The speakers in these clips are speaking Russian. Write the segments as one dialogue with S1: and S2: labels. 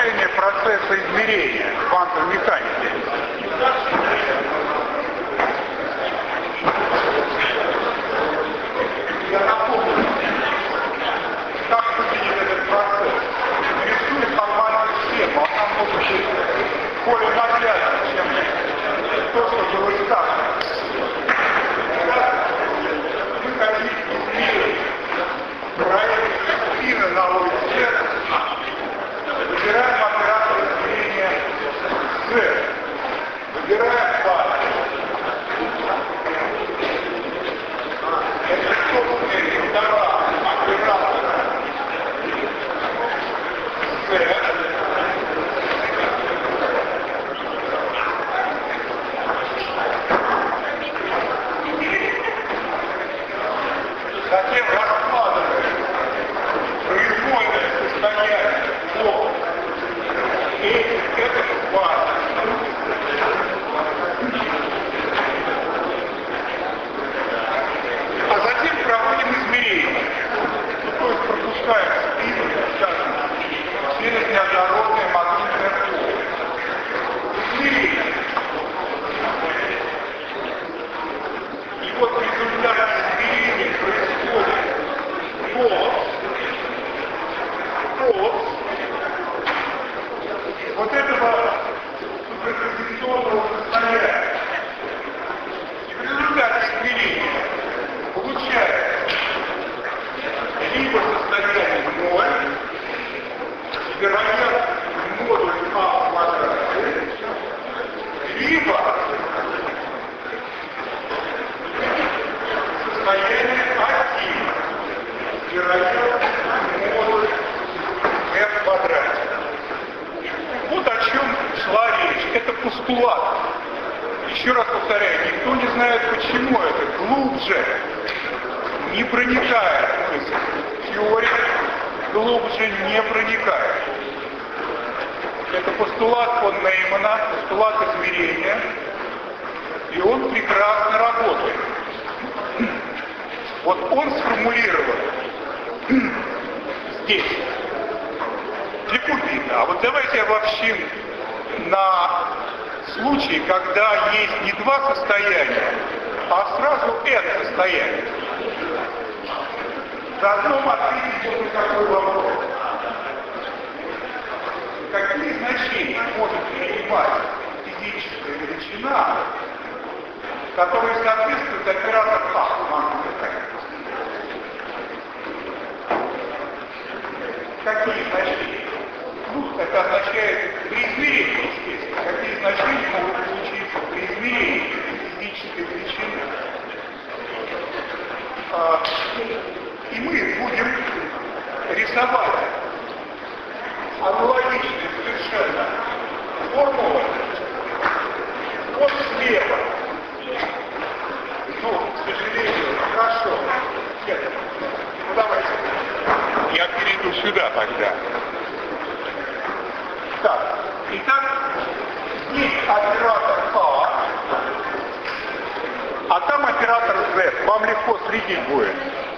S1: состояние процесса измерения квантовой механики. Я напомню, как выглядит этот процесс. Рисует формальную схему, а там может быть более наглядно, чем то, что было сказано. Мы хотим измерить проект спина на улице, выбираем оператор измерения Z, выбираем фаз. Это собственный интервал оператора Z. Затем раскладываем произвольное состояние блока. Это фаза. А затем проводим измерение. То есть пропускаем спину, скажем, через неоднородное магнитное поле. Измерение. И вот в результате измерения происходит вот этого суперпозиционного состояния. И в результате измерения получается либо состояние 0, вероятность модуль А в квадрате, либо состояние 1, вероятность модуль F в квадрате. Вот о чем шла речь. Это постулат. Еще раз повторяю, никто не знает, почему это глубже не проникает. То есть теория глубже не проникает. Это постулат фон Неймана, постулат измерения, и он прекрасно работает. Вот он сформулирован здесь. Декубитно. А вот давайте обобщим на случай, когда есть не два состояния, а сразу n состояние. Заодно ответить вот на такой вопрос. Какие значения может принимать физическая величина, которая соответствует оператору А? Какие значения? Ну, это означает при измерении, естественно. Какие значения могут получиться при измерении физической величины? И мы будем рисовать аналогичные совершенно формулы вот слева. Ну, к сожалению, хорошо. Нет. Ну, давайте. Я перейду сюда тогда. Так, итак, здесь оператор А там оператор Z. Вам легко следить будет.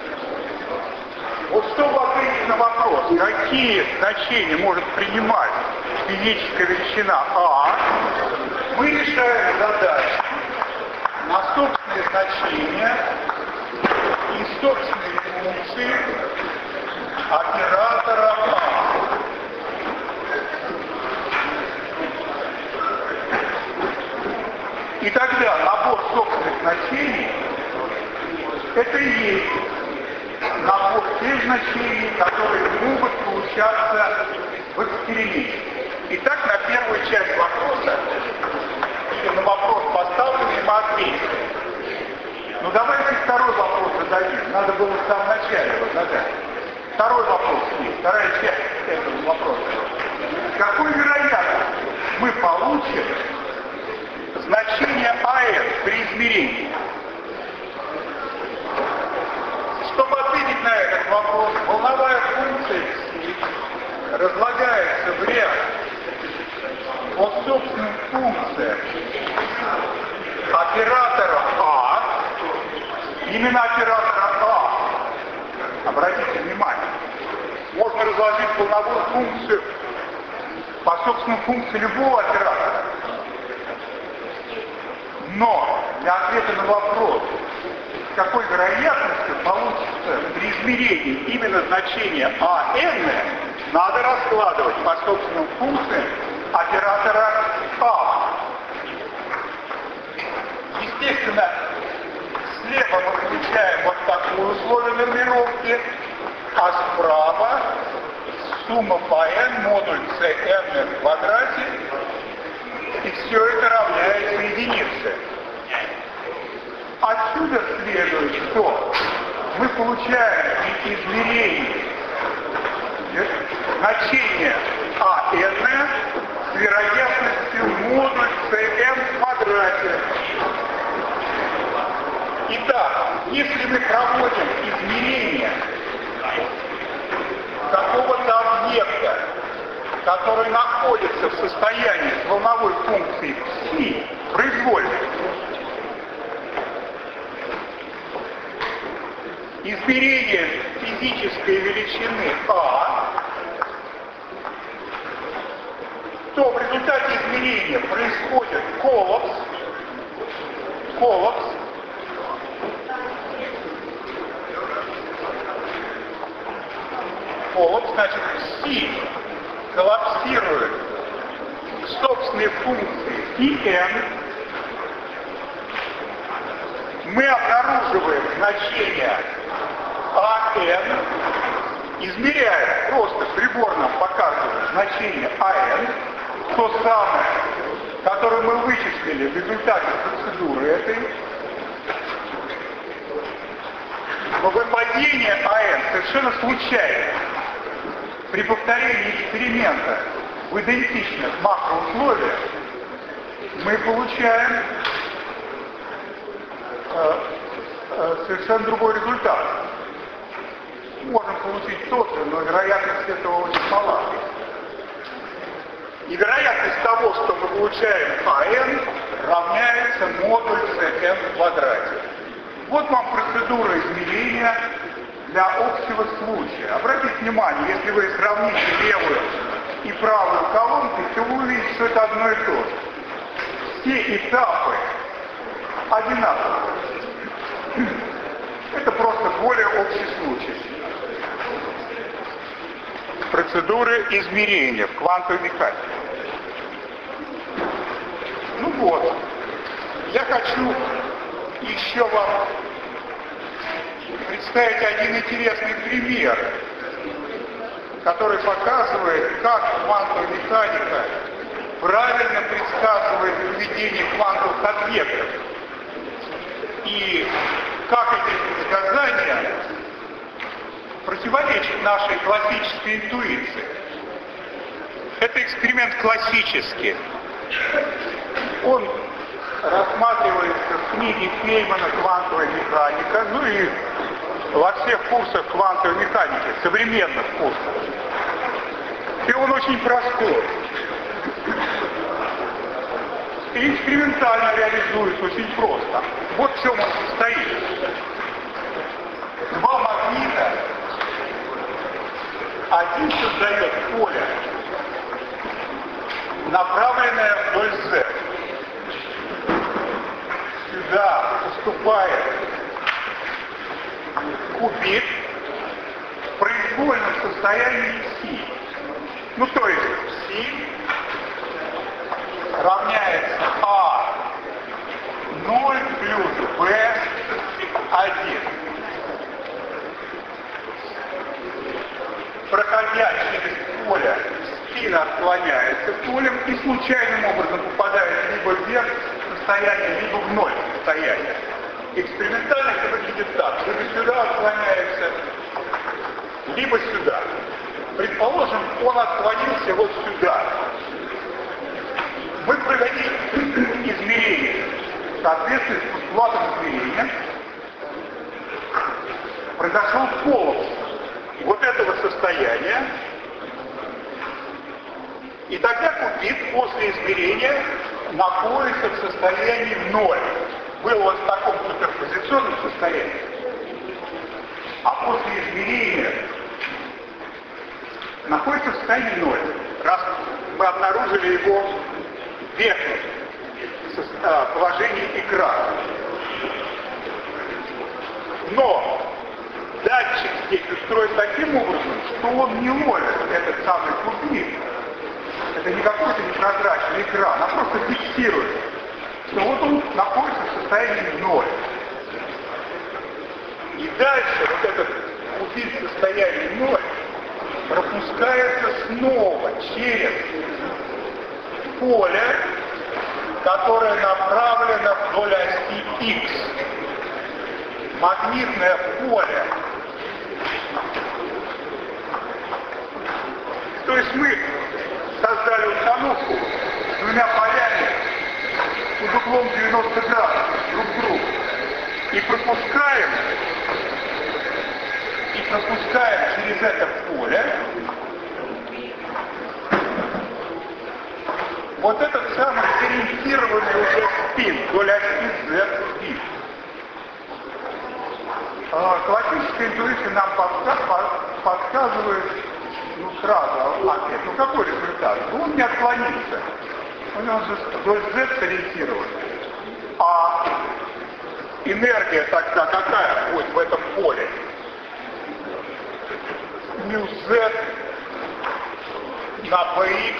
S1: Вот чтобы ответить на вопрос, какие значения может принимать физическая величина А, мы решаем задачу на собственные значения и собственные функции оператора А. И тогда набор собственных значений это и есть набор тех значений, которые могут получаться в эксперименте. Итак, на первую часть вопроса, или на вопрос поставленный, мы ответим. Ну давайте второй вопрос зададим. Надо было в самом начале его задать. Второй вопрос есть, вторая часть этого вопроса. С какой вероятностью мы получим значение АС при измерении? Чтобы ответить на этот вопрос, волновая функция разлагается в ряд по собственным функциям оператора А, именно оператора А. Обратите внимание, можно разложить волновую функцию собственно, функция любого оператора. Но для ответа на вопрос, с какой вероятностью получится при измерении именно значение АН, надо раскладывать по собственным функциям оператора А. Естественно, слева мы получаем вот такую условие нормировки, а справа сумма по n модуль cn в квадрате, и все это равняется единице. Отсюда следует, что мы получаем при измерении значение АН с вероятностью модуль cn в квадрате. Итак, если мы проводим измерение какого-то объекта, который находится в состоянии с волновой функцией φ произвольной, измерение физической величины А, то в результате измерения происходит коллапс, значит, φ коллапсирует к собственной функции φn, мы обнаруживаем значение АН, измеряем, просто приборно показываем значение АН, то самое, которое мы вычислили в результате процедуры этой. Но выпадение АН совершенно случайно. При повторении эксперимента в идентичных макроусловиях мы получаем совершенно другой результат. Можем получить тот же, но вероятность этого очень мала. И вероятность того, что мы получаем АН, равняется модуль cn в квадрате. Вот вам процедура измерения для общего случая. Обратите внимание, если вы сравните левую и правую колонки, то вы увидите, что это одно и то же. Все этапы одинаковые. Это просто более общий случай. Процедуры измерения в квантовой механике. Ну вот, я хочу еще вам представить один интересный пример, который показывает, как квантовая механика правильно предсказывает поведение квантовых объектов и как эти предсказания противоречат нашей классической интуиции. Это эксперимент классический. Он рассматривается в книге Феймана «Квантовая механика», ну и во всех курсах квантовой механики, современных курсах. И он очень простой. И экспериментально реализуется очень просто. Вот в чем он состоит. Два магнита, один создает поле, направленное вдоль Z. Сюда поступает кубит в произвольном состоянии Си. Ну, то есть Си равняется А0 плюс Б1. Проходя через поле, спин отклоняется полем и случайным образом попадает либо вверх состояние, либо в ноль состояние. Экспериментально это выглядит так. Либо сюда отклоняется, либо сюда. Предположим, он отклонился вот сюда. Мы провели измерение. В соответствии с постулатом измерения произошел коллапс вот этого состояния. И тогда кубит после измерения находится в состоянии 0. Был вот в таком суперпозиционном состоянии. А после измерения находится в состоянии 0. Раз мы обнаружили обнаружили его в верхнем положении экрана. Но датчик здесь устроен таким образом, что он не ловит этот самый кубик. Это не какой-то непрозрачный экран, а просто фиксирует, что вот он находится в состоянии 0. И дальше вот этот кубик в состоянии 0 пропускается снова через поле, которое направлено вдоль оси X. Магнитное поле. То есть мы создали установку с двумя полями под углом 90 градусов друг к другу и пропускаем через это поле вот этот самый сориентированный уже спин вдоль оси Z спин. Классическая интуиция нам подсказывает сразу ответ. Какой результат? Он не отклонится. У него вдоль Z сориентирован. А энергия тогда какая будет в этом поле? Мю Z на Px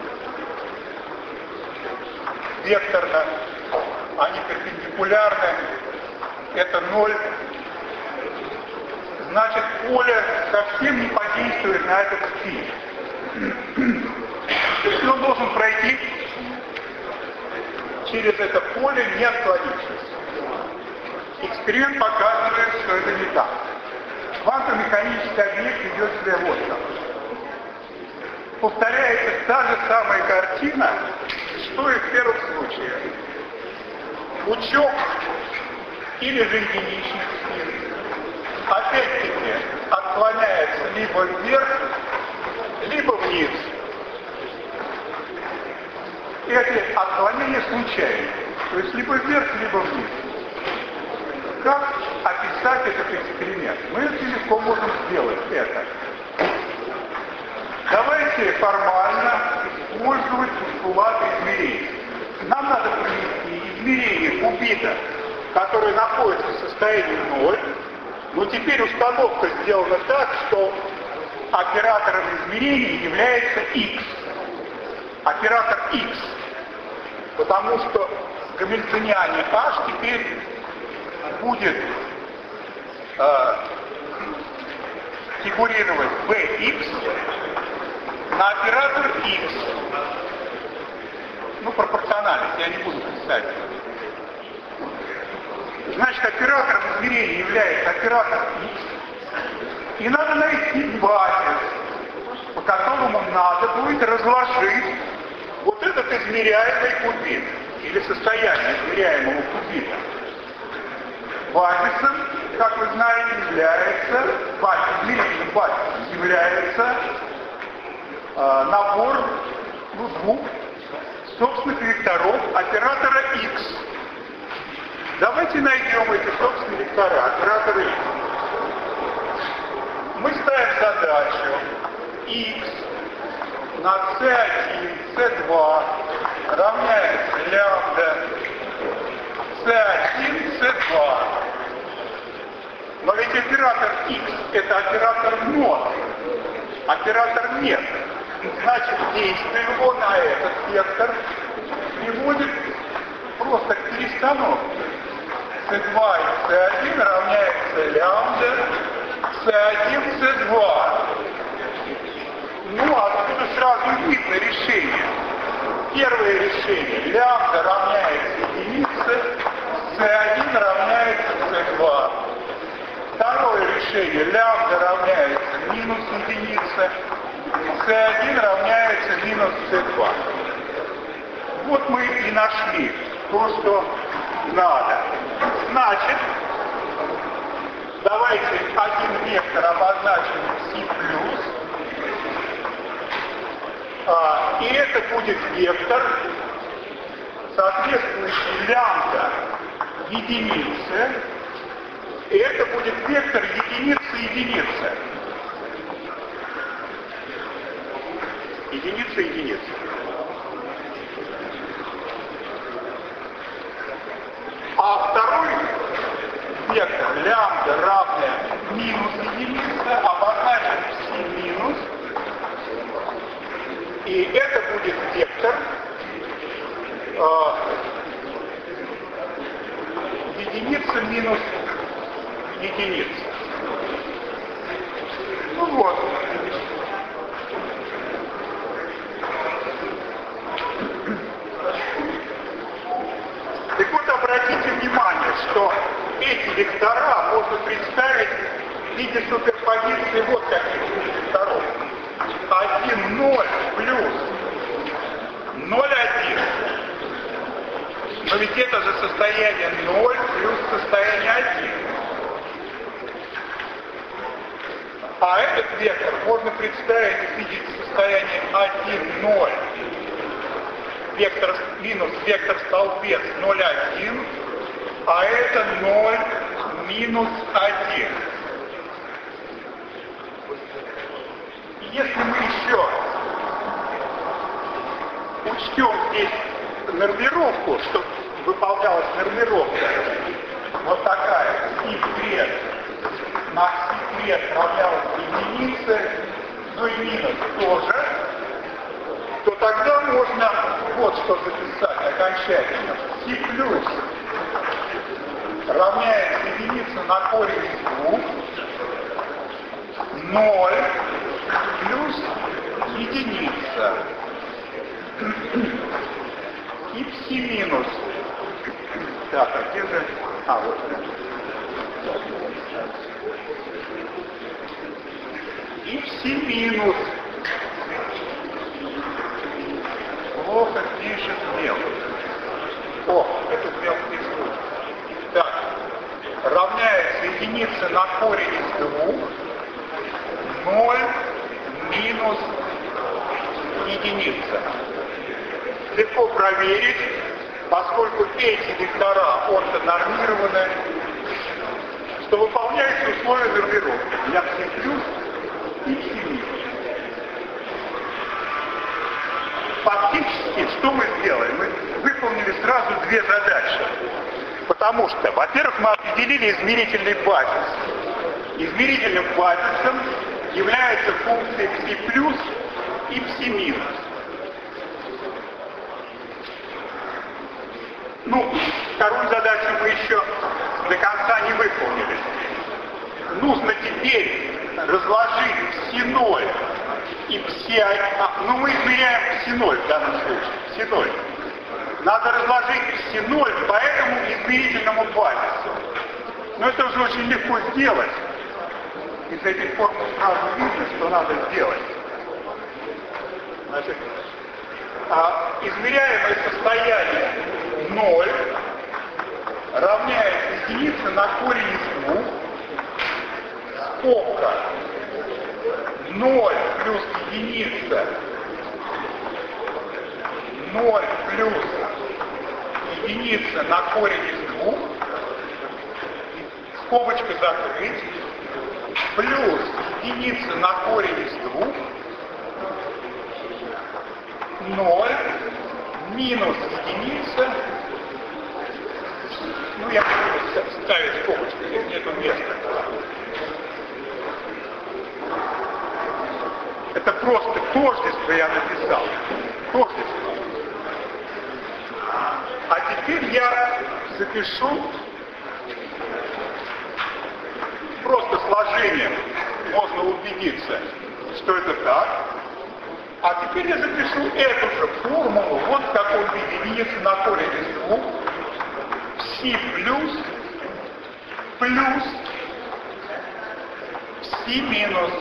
S1: векторно, они перпендикулярны, это 0. Значит, поле совсем не подействует на этот спин. То есть он должен пройти через это поле, не отклонившись. Эксперимент показывает, что это не так. Квантомеханический объект идет себя вот так. Повторяется та же самая картина, что и в первом случае. Пучок или же единичный спин опять-таки отклоняется либо вверх, либо вниз. И эти отклонения случайны. То есть либо вверх, либо вниз. Как описать этот эксперимент? Мы очень легко можем сделать это. Давайте формально использовать постулаты измерений. Нам надо провести измерение кубита, который находится в состоянии 0. Но теперь установка сделана так, что оператором измерения является X. Оператор X. Потому что в гамильтониане H теперь будет фигурировать Bx на оператор X. Пропорциональность, я не буду писать. Значит, оператором измерения является оператор X. И надо найти базис, по которому надо будет разложить вот этот измеряемый кубит, или состояние измеряемого кубита. Базисом, как вы знаете, является, измерительным базисом является набор двух собственных векторов оператора X. Давайте найдем эти собственные вектора оператора X. Мы ставим задачу X на C1, C2 равняется лямбда C1, C2. Но ведь оператор X это оператор мод, оператор нет. Значит, действие его на этот вектор приводит просто к перестановке. C2 и C1 равняется лямбда C1, C2. Отсюда сразу видно решение. Первое решение. Лямбда равняется единице, C1 равняется C2. Второе решение. Лямбда равняется минус единице, C1 равняется минус C2. Вот мы и нашли то, что надо. Значит, давайте один вектор обозначим C+, и это будет вектор, соответствующий лямбда единице, и это будет вектор единица-единица. Единица-единица. А второй вектор лямбда равная минус единица обозначен пси минус. И это будет вектор единица минус единица. Ну вот. Так вот, обратите внимание, что эти вектора можно представить в виде суперпозиции вот таких векторов. 1, 0 плюс 0, 1. Но ведь это же состояние 0 плюс состояние 1. А этот вектор можно представить в виде состояния 1, 0. Вектор минус вектор столбец 0, 1. А это 0 минус 1. Если мы еще учтем здесь нормировку, чтобы выполнялась нормировка, вот такая, секрет на секрет равнялась единице, ну и минус тоже, то тогда можно вот что записать окончательно. Си плюс равняется единице на корень из 2, 0 плюс единица. И пси минус. Так, а где же... А, вот. И пси минус. Плохо пишет мелко. О, этот мелко рисует. Так, равняется единица на корень из 2, 0 минус единица. Легко проверить, поскольку эти вектора ортонормированы, что выполняется условие нормировки для пси плюс и пси минус. Фактически, что мы сделали? Мы выполнили сразу две задачи. Потому что, во-первых, мы определили измерительный базис. Измерительным базисом является функция пси плюс и пси минус. Ну, вторую задачу мы еще до конца не выполнили. Нужно теперь разложить пси-0 и пси-1. Ну, мы измеряем пси-0 в данном случае. Пси-0. Надо разложить пси-0 по этому измерительному базису. Но это уже очень легко сделать. Из этих формул сразу видно, что надо сделать. Значит, измеряемое состояние 0 равняется единице на корень из 2, скобка 0 плюс единица, 0 плюс единица на корень из 2, скобочка закрыть, плюс единица на корень из 2, 0, минус единица, ну я буду ставить скобочку, здесь нету места. Это просто тождество я написал. Тождество. А теперь я запишу просто сложением. Можно убедиться, что это так. А теперь я запишу эту же формулу вот в таком виде. Единица на корень из 2. Пси плюс плюс пси минус.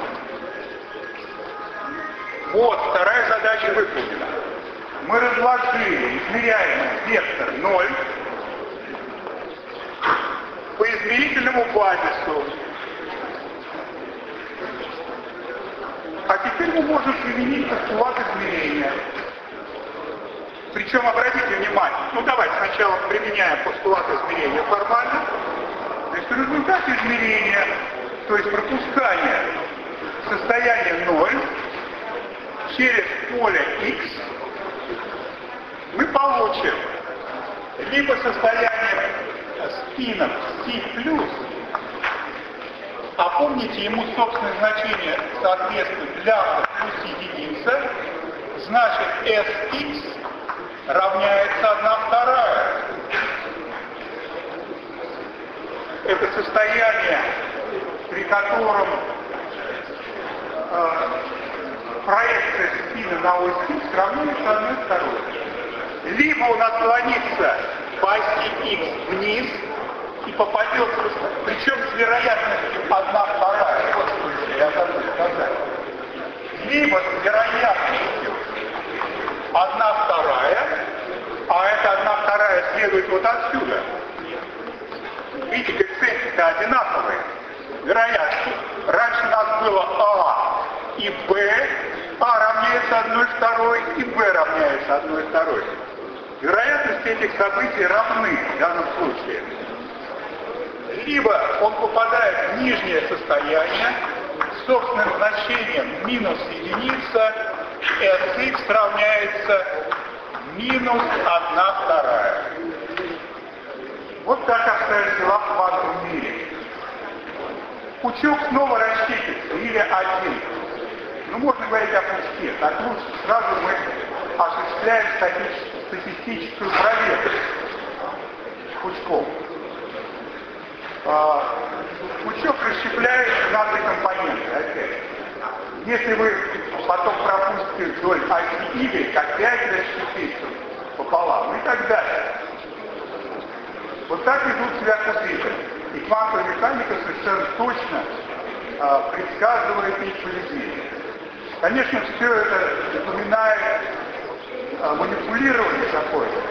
S1: Вот, вторая задача выполнена. Мы разложили измеряемый вектор 0 по измерительному базису. А теперь мы можем применить постулат измерения. Причем, обратите внимание, ну давайте сначала применяем постулат измерения формально. Значит, в результате измерения, то есть пропускания состояния 0 через поле x, мы получим либо состояние спинов C+, а помните, ему собственное значение соответствует лямбда плюс единица, значит Sx равняется 1/2. Это состояние, при котором проекция спина на ось X равняется 1/2. Либо он отклонится по оси X вниз и попадет, причем с вероятностью 1/2. Вот что я забыл сказать. Либо с вероятностью 1/2, а это 1/2 следует вот отсюда. Видите, коэффициенты одинаковые. Вероятно, раньше у нас было А и Б, А равняется 1/2 и Б равняется 1/2. Вероятности этих событий равны в данном случае. Либо он попадает в нижнее состояние с собственным значением минус единица, Sx равняется минус 1/2. Вот так обстоят дела в квантовом мире. Пучок снова рассчитывается, или один. Ну, можно говорить о пучке. Так лучше сразу мы осуществляем статистическую проверку пучком. Пучок расщепляется на 3 компоненты опять. Если вы потом пропустите вдоль оси Y, опять расщепится пополам и так далее. Вот так ведут себя пузыри. И квантовая механика совершенно точно предсказывает их поведение. Конечно, все это напоминает манипулирование какое-то.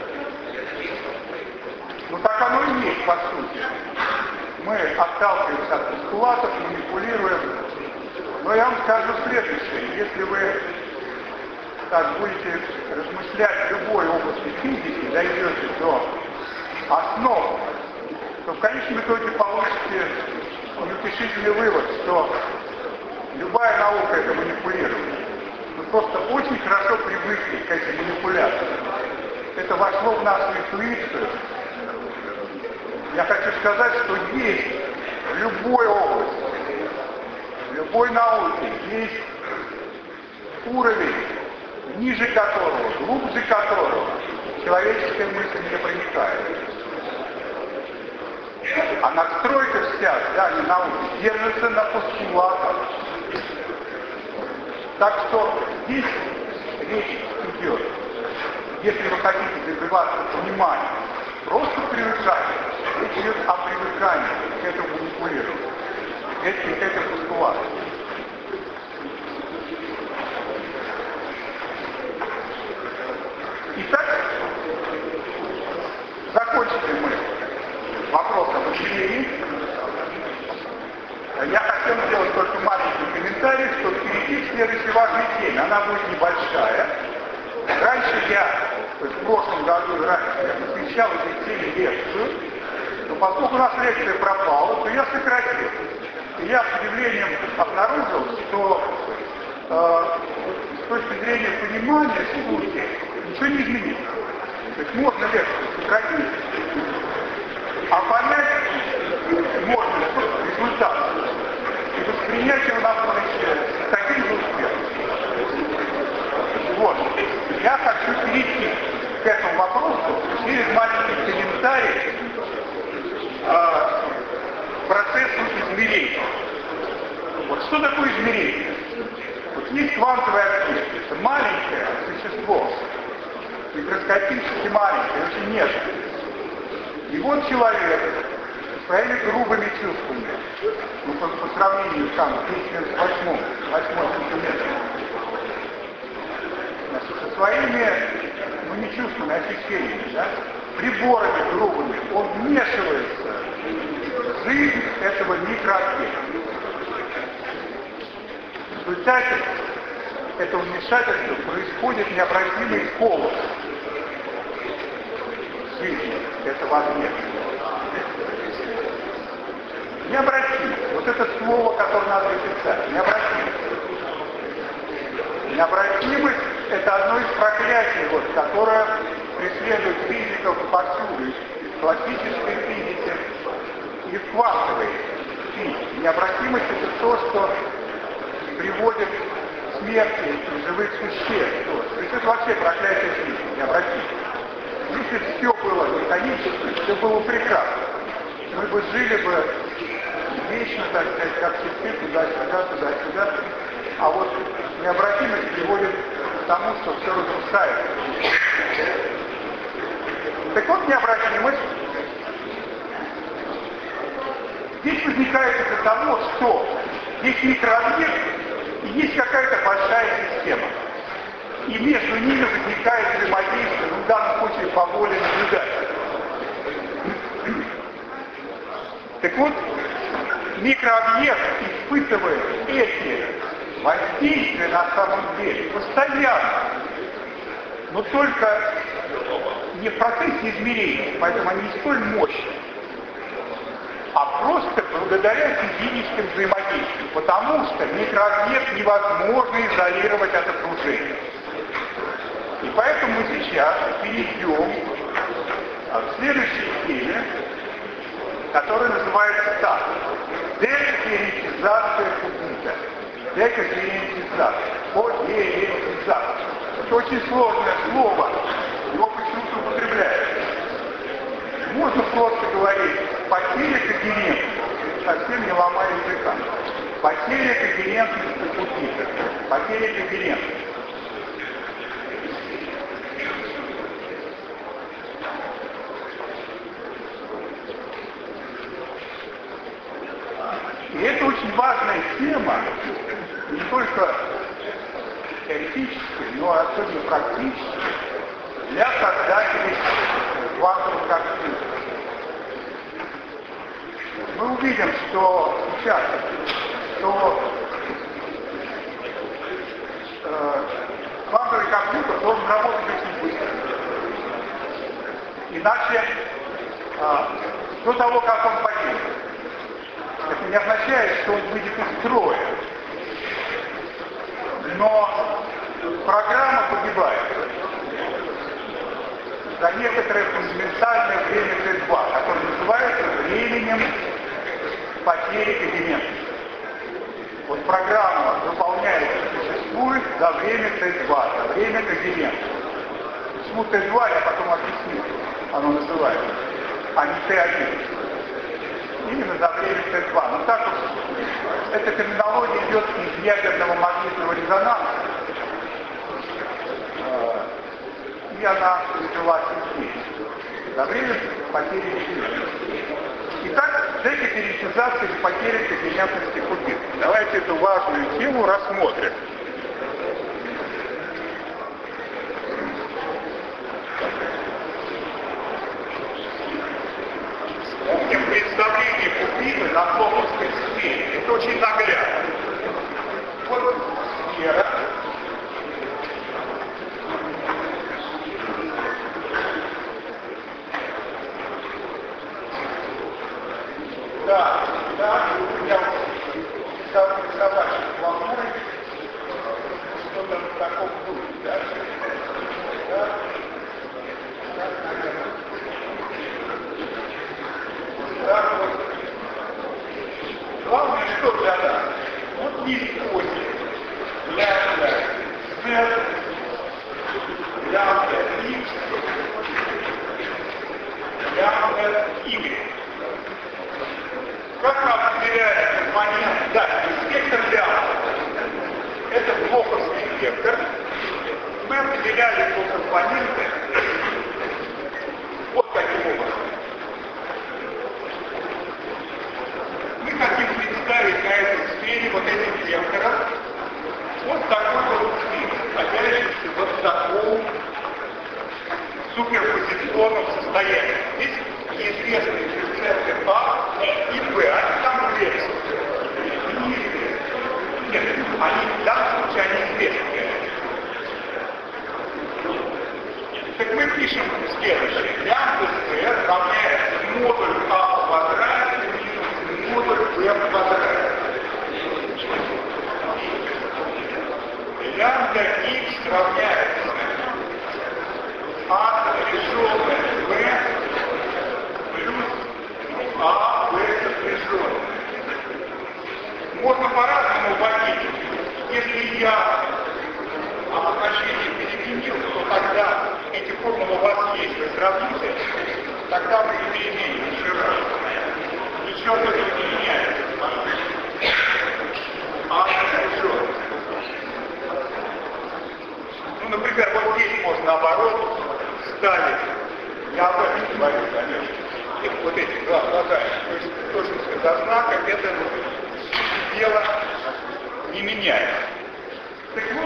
S1: Но так оно и есть, по сути. Мы отталкиваемся от постулатов, манипулируем. Но я вам скажу следующее. Если вы так будете размышлять в любой области физики, дойдете до основ, то в конечном итоге получите неутешительный вывод, что любая наука — это манипулирование. Мы просто очень хорошо привыкли к этим манипуляциям. Это вошло в нашу интуицию. Я хочу сказать, что есть в любой области, в любой науке есть уровень, ниже которого, глубже которого человеческая мысль не проникает. А настройка вся здания науки держится на постулатах. Так что здесь речь идет, если вы хотите добиваться внимания, просто привыкание. Речь идет о привыкании к этому манипулированию, к этим постулатам. Итак, закончили мы вопрос об измерении. Я хотел сделать только маленький комментарий, что перейти к следующей важной теме. Она будет небольшая. Раньше то есть в прошлом году я посвящал этой теме лекцию, но поскольку у нас лекция пропала, то я сократил. И я с удивлением обнаружил, что с точки зрения понимания сути ничего не изменилось. То есть можно лекцию сократить, а понять можно результат. И воспринять его на будущее с таким же успехом. Вот. Я хочу перейти к этому вопросу через маленький комментарий к процессу измерения. Вот что такое измерение? Вот есть квантовый объект, это маленькое существо, микроскопически маленькое, очень нежное. И вот человек своими грубыми чувствами, ну, по сравнению там, с 8 сантиметром, значит, со своими, ну, не чувствами, а ощущениями, да, приборами грубыми, он вмешивается в жизнь этого микрообъекта. В результате этого вмешательства происходит необратимый коллапс жизни этого объекта. Необратимость. Вот это слово, которое надо записать. Необратимость. Необратимость — это одно из проклятий, вот, которое преследует физиков повсюду. классической физике и в квантовой физике. Необратимость — это то, что приводит к смерти живых существ. То есть это вообще проклятие физики, необратимость. Если все было механически, все было прекрасно. Мы бы жили бы вечно, так сказать, как часы, туда-сюда, туда-сюда. А вот необратимость приводит к тому, что все разрушается. Так вот, необратимость здесь возникает из-за того, что есть микрообъект и есть какая-то большая система. И между ними возникает взаимодействие, в данном случае по воле наблюдателя. Так вот, микрообъект испытывает эти воздействия на самом деле постоянно, но только не в процессе измерения, поэтому они не столь мощны, а просто благодаря физическим взаимодействиям, потому что микрообъект невозможно изолировать от окружения. И поэтому мы сейчас перейдем к следующей теме, которая называется так: декерентизация кубита. Декерентизация. Подерентизация. Это очень сложное слово, его почему-то употребляют. Можно просто говорить потеря когерентности, совсем не ломая языка. Потеря когерентности кубита. Потеря когерентности. И это очень важная тема, не только теоретическая, но особенно практическая, для создателей квантовых компьютеров. Мы увидим, что сейчас, что квантовый компьютер должен работать очень быстро. Иначе, до того, как он погибнет, это не означает, что он выйдет из строя. Но программа погибает за некоторое фундаментальное время Т2, которое называется временем потери когерентности. Вот программа выполняется, существует за время Т2, за время когерентности. Почему Т2, я потом объясню, оно называется, а не Т1. Именно за время Т2. Но так уж эта терминология идет из ядерного магнитного резонанса, и она взялась здесь, за время потери когерентности. Итак, декерентизация или потеря когерентности кубита. Давайте эту важную тему рассмотрим. Вспомним представление кубита на плотностной сфере. Это очень наглядно. Вот сфера. Да, я стал рисовать плохой, что-то в таком духе, да? Так вот. Главное, что для нас? Вот есть оси. Лямбда Z, лямбда X, лямбда Y. Как мы определяем компонент? Да, спектр лямбда. Это блоковский вектор. Мы определяли его компоненты вот таким образом. Мы хотим представить на этой сфере вот этим вектором вот такой вот сферу, находящийся вот в таком суперпозиционном состоянии. Здесь неизвестные коэффициенты А и Б, они там известны. Неизвестны. Нет, они в данном случае они известны. Так мы пишем следующее. Лямбда Z равняется модуль А в квадрате минус модуль B в квадрате. Лямбда X равняется А разрешенное B формула у вас есть, вы сравните, тогда мы имеем жира. Ничего этого не меняется. А что? Ну, например, вот здесь можно наоборот ставить, я об этом говорю, конечно, вот эти глаза, то есть точность до знака, это дело не меняет. Так вот,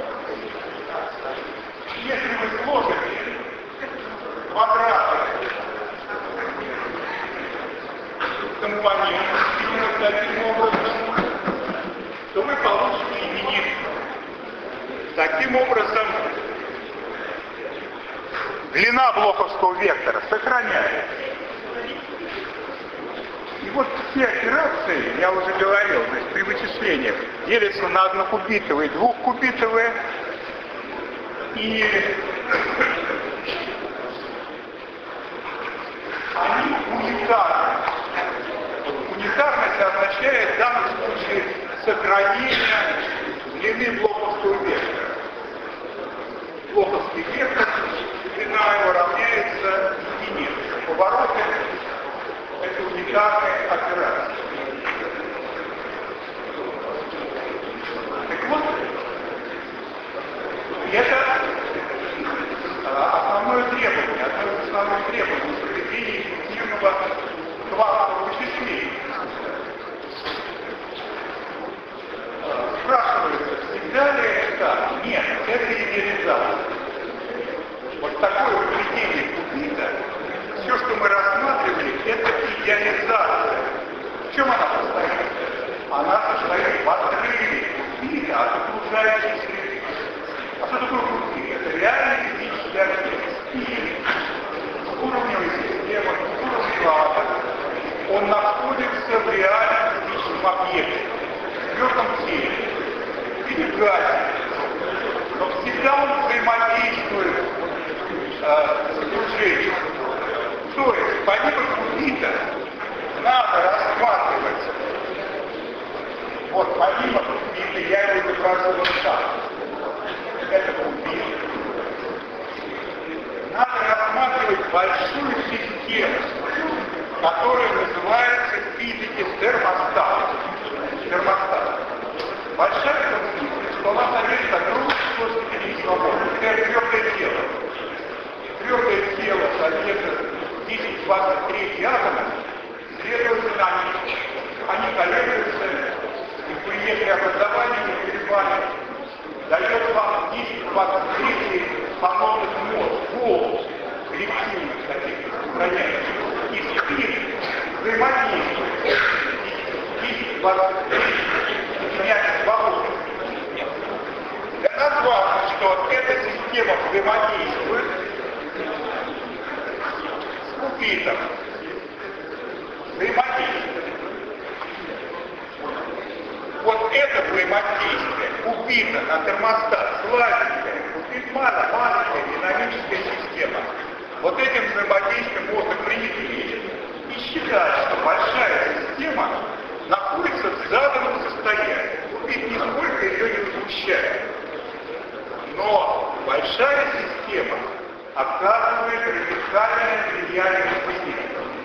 S1: если вы сложите квадраты компонентов таким образом, то вы получите единицу. Таким образом, длина блоковского вектора сохраняется. И вот все операции, я уже говорил, значит, при вычислениях делятся на однокубитовые и двухкубитовые. И они унитарны. Унитарность означает в данном случае сохранение длины блоковского вектора. Блоковский вектор, длина его равняется единице. Повороты — это унитарная операция. Так вот, это основное требование, одно из основных требований проведения эффективного квантового вычисления. Спрашивается, всегда ли это так? Нет, это идеализация. Вот такое поведение кубита, все, что мы рассматривали, это идеализация. В чем она состоит? Она состоит в отрыве кубита от окружающей среды. А что такое кубит? Это реальный физический объект. И уровневая система, уровневый атом, он находится в реальном физическом объекте, в твердом теле, или в газе. Но всегда он взаимодействует с окружением. То есть, помимо кубита, надо рассматривать, вот помимо кубита, я его изображу вот так. Это кубит. Надо рассматривать большую систему, которая называется в физике термостат. Большая в том смысле, что она содержит огромное число степеней свободы. Это твердое тело. Твердое тело содержит 10-23 атома, следовательно, они колеблются, и при преобразовании перед вами дает вам 10-23 фанонных волн, коллективных таких устраняющих. И спин взаимодействует 10-23 степенями свободы. Для нас важно, что эта система взаимодействует с кубитом. Взаимодействие. Вот это взаимодействие кубита на термостат слабенькое, кубит маленькая динамическая система. Вот этим взаимодействием можно пренебречь и считать, что большая система находится в заданном состоянии. Кубит нисколько ее не возмущает. Но большая система оказывает радикальное влияние на кубит.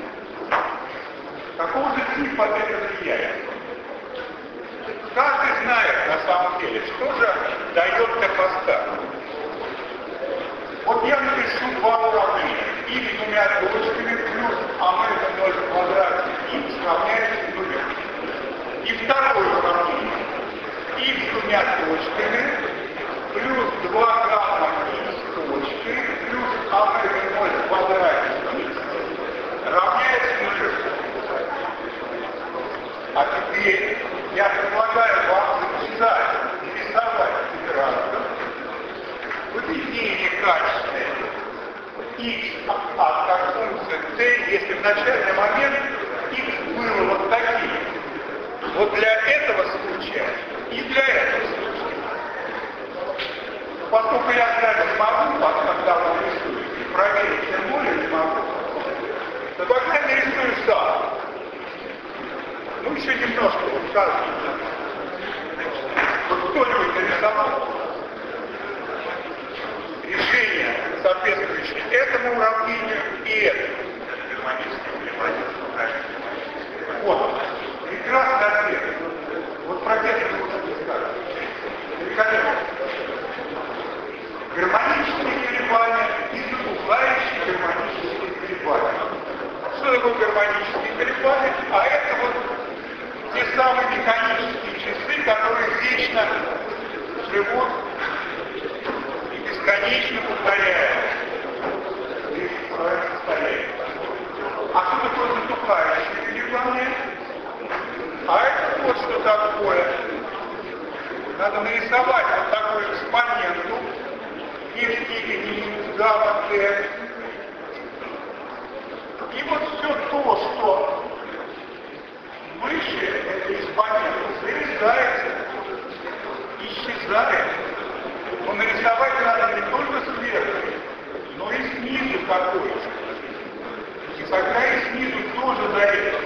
S1: Какого же типа это влияние? Каждый знает на самом деле, что же дает термостат. Вот я напишу два уравнения. X двумя точками плюс АМ0 в квадрате X равняется нулю. И второе уравнение. X двумя точками плюс 2 гамма X точкой плюс АМ0 в квадрате X равняется нулю. А теперь я предлагаю вам записать, рисовать оператор, выведение качественное x как функция t, если в начальный момент x было вот таким. Вот для этого случая и для этого случая. Поскольку я знаю, не могу, когда вы рисуете, проверить тем более не могу, то пока я рисую сам. Ну, еще немножко, вот кажется. Вот кто-нибудь нарисовал решение с соответствующие этому уравнению и этому. Вот, прекрасный ответ. Вот про это можно сказать. Великолепно. Гармонические колебания и затухающие гармонические колебания. Что такое гармонические колебания? А это вот те самые механические часы, которые вечно живут и бесконечно повторяют в своем состоянии. А что такое затухающие колебания? А это вот что такое. Надо нарисовать вот такую экспоненту и в степени гамма t. И вот все то, что выше этой экспоненты, зарезается, исчезает. Но нарисовать надо не только сверху, но и снизу какой-то. И тогда и снизу тоже зарезается.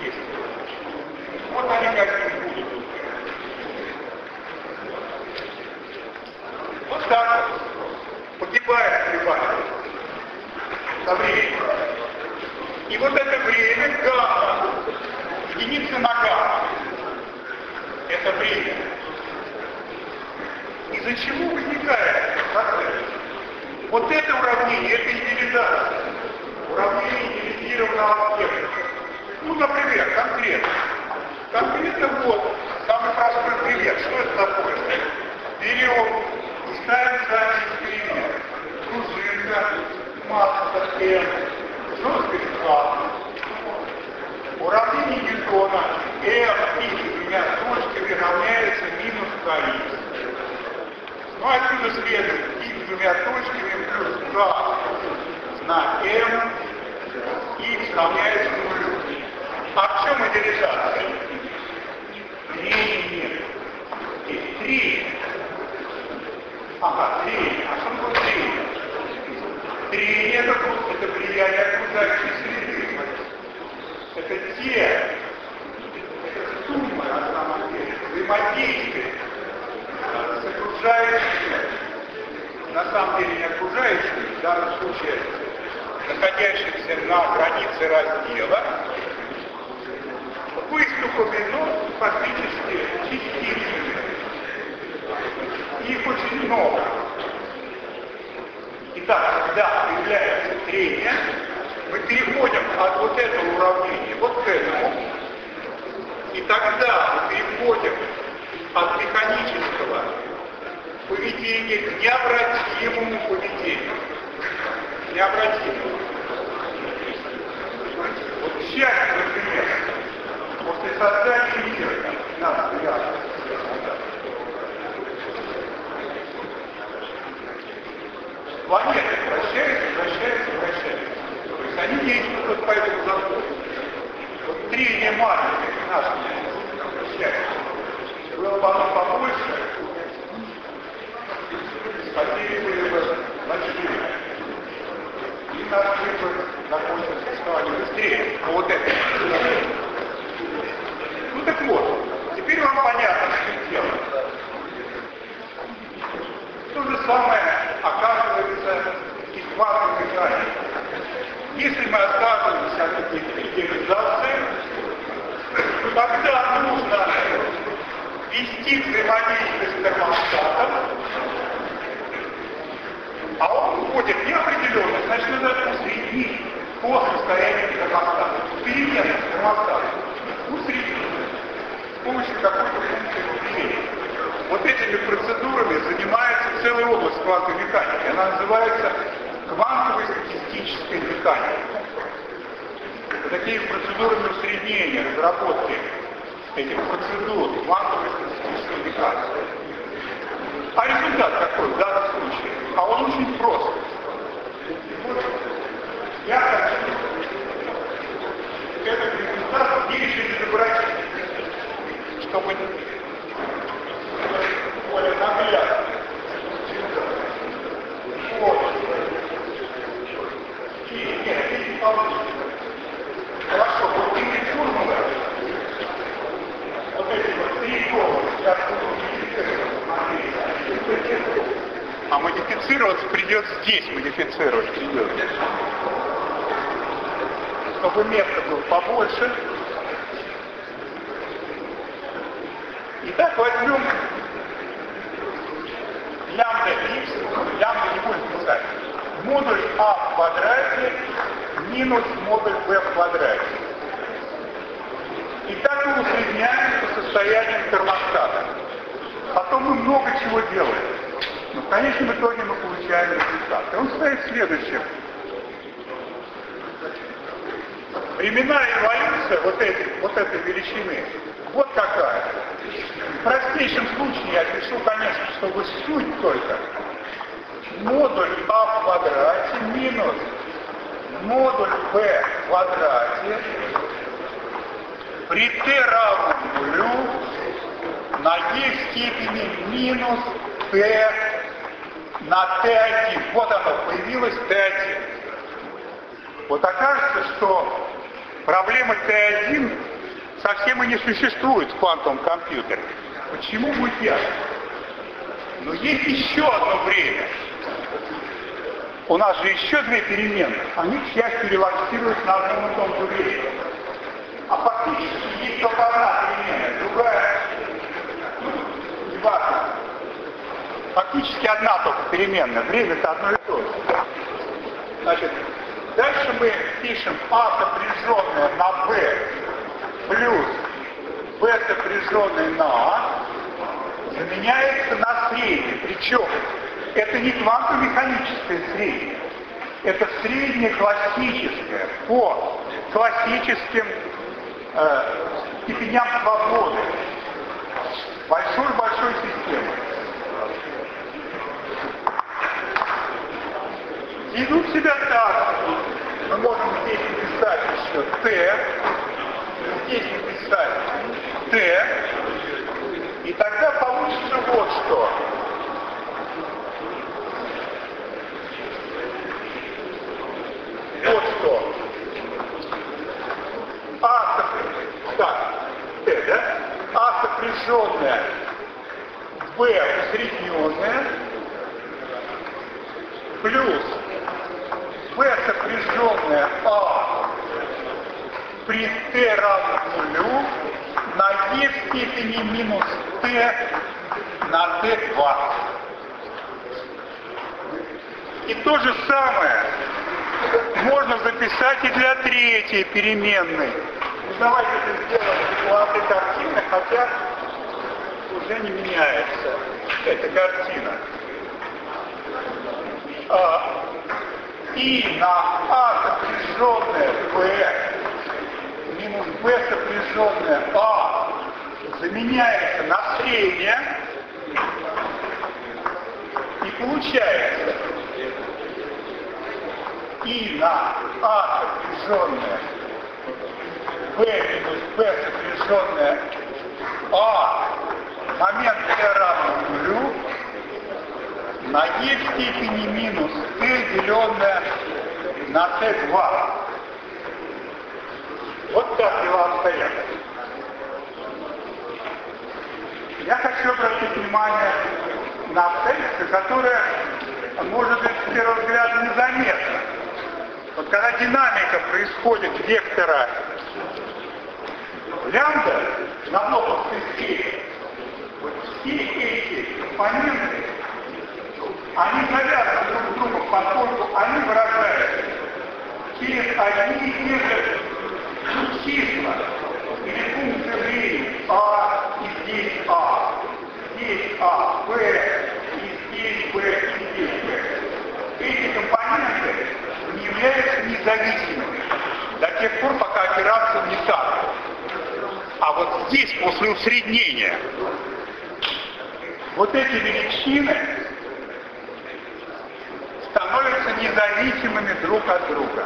S1: Вот они какие будут. Вот так вот. Погибает колебание со временем. И вот это время гамма, единица на гамма. Это время. Из-за чего возникает процесс? Вот это уравнение, это идеализация. Уравнение идеализированного объекта. Ну, например, конкретно. Конкретно вот, самый простой пример. Что это такое? Берем и ставим сами эксперимент. Пружинка, масса М, жесткий склад. Уравнение Ньютона F с двумя точками равняется минус КХ. Ну, отсюда следует x с двумя точками плюс К на M, x равняется нулю. А в чем идеализация? Трение. И трение. Ага, трение. А что такое трение? Трение это влияние окружающей среды. Это это сумма на самом деле, взаимодействие с окружающими, на самом деле не окружающими, в данном случае находящимся на границе раздела, выступами, но фактически частицами. Их очень много. Итак, когда появляется трение, мы переходим от вот этого уравнения вот к этому, и тогда мы переходим от механического поведения к необратимому поведению. Необратимому. Вот счастье, например, после создания мира нас связано. Планеты вращаются. То есть они действуют вот по этому закону. Вот трение маленькое наше счастье. Было бы оно побольше, потери были бы большие. И наш выбор закончился существование быстрее. Но вот это. Ну так вот, теперь вам понятно, что делать. То же самое оказывается и с квантовой механикой. Если мы отказываемся от этой идеализации, тогда нужно вести взаимодействие с термостатом, а он вводит неопределенность, значит, надо усреднить по состоянию термостата. Перемены термостата усреднить с помощью какой-то функции усреднения. Вот этими процедурами занимается целая область квантовой механики. Она называется квантовой статистической механикой. Такими процедурами усреднения, разработки этих процедур квантовой статистической механики. А результат какой в данном случае? А он очень прост. Вот я хочу этот результат меньше изобразить, чтобы более наглядно. Вот. И нет, здесь не получится. Хорошо, вот эти формулы, вот эти вот три формулы, сейчас буду модифицировать. А модифицировать при придется здесь модифицировать придется. Чтобы места было побольше. Итак, возьмем лямбда x, лямбда не будем писать, модуль а в квадрате минус модуль b в квадрате. И так мы усредняем по состоянию термостата. Потом мы много чего делаем. Но в конечном итоге мы получаем результат. И он стоит следующим. Временная эволюция вот этой величины вот какая. В простейшем случае я пишу, конечно, чтобы суть только. Модуль а в квадрате минус модуль b в квадрате при t равном нулю на e в степени минус t на t1. Вот оно, появилось t1. Вот окажется, что проблема t1 совсем и не существует в квантовом компьютере. Почему будет ясно? Но есть еще одно время. У нас же еще две переменные. Они, к счастью, релаксируют на одном и том же времени. А фактически есть только одна переменная, другая не важно. Фактически одна только переменная. Время-то одно и то же. Значит, дальше мы пишем а сопряженное на b плюс b сопряженное на а заменяется на среднее. Причем это не квантово-механическое среднее. Это среднее классическое по классическим степеням свободы большой-большой системы. Ведут себя так. Мы можем здесь написать еще t, здесь написать t, и тогда получится вот что. Вот что. T, да? А сопряженное B усредненное плюс B сопряженное А при T равном нулю на E в степени минус T на T2. И то же самое можно записать и для третьей переменной. Ну, давайте это сделаем у этой картины, хотя уже не меняется эта картина. И на А сопряженное B минус B сопряженное А заменяется на среднее, и получается и на А сопряженное B минус B сопряженное А момент T равно нулю на E в степени минус T, деленное на T2. Вот так дела обстоят. Я хочу обратить внимание на обстоятельство, которое может быть с первого взгляда незаметно. Вот когда динамика происходит вектора лямбда на блоковской схеме, вот все эти компоненты, они завязаны друг с другом, поскольку они выражаются через одни и те же числа или функции времени А и здесь А, здесь А, Б, и здесь Б, и здесь Б. Эти компоненты не являются независимыми до тех пор, пока операция не так. А вот здесь, после усреднения, вот эти величины становятся независимыми друг от друга.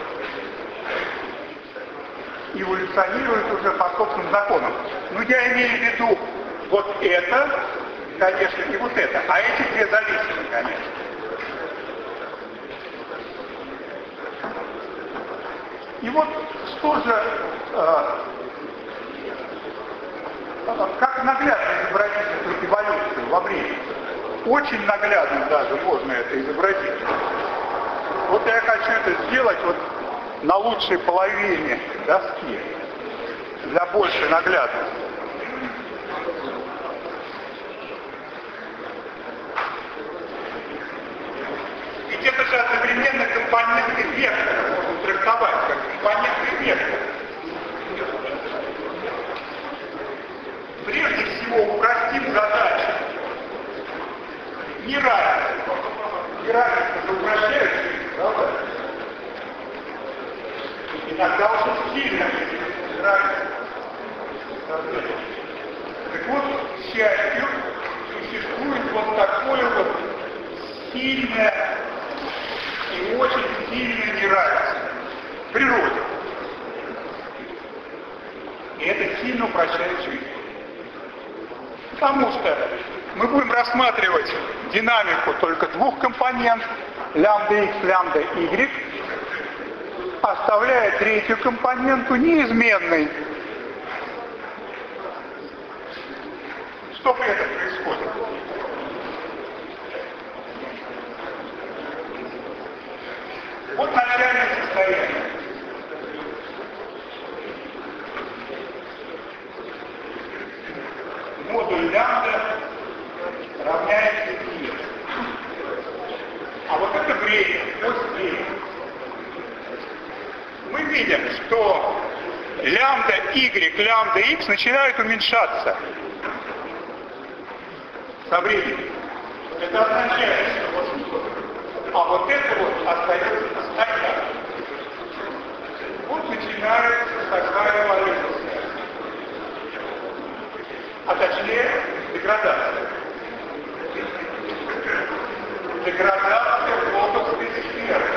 S1: Эволюционируют уже по собственным законам. Но я имею в виду вот это, конечно, и вот это. А эти две зависимы, конечно. И вот что же, как наглядно изобразить эту эволюцию во времени? очень наглядно даже можно это изобразить. Вот я хочу это сделать вот на лучшей половине доски для большей наглядности. Ведь это же одновременно компоненты вектора, можно трактовать как компоненты вектора. Прежде всего упростим задачу. Неравенство. Неравенство же упрощает жизнь, правда? Иногда очень сильно неравенство. Так вот, к счастью, существует вот такое вот сильное и очень сильное неравенство в природе. И это сильно упрощает жизнь. Потому что мы будем рассматривать динамику только двух компонентов, лямбда x, лямбда y, оставляя третью компоненту неизменной. Что при этом происходит? Вот начальное состояние. Модуль лямбда равняется y. А вот это время, ось времени. Мы видим, что лямбда y, лямбда x начинают уменьшаться со временем. Это означает, что вот это вот остается постоянно. Вот начинается такая эволюция. А точнее, деградация. Деградация фотовской сферы.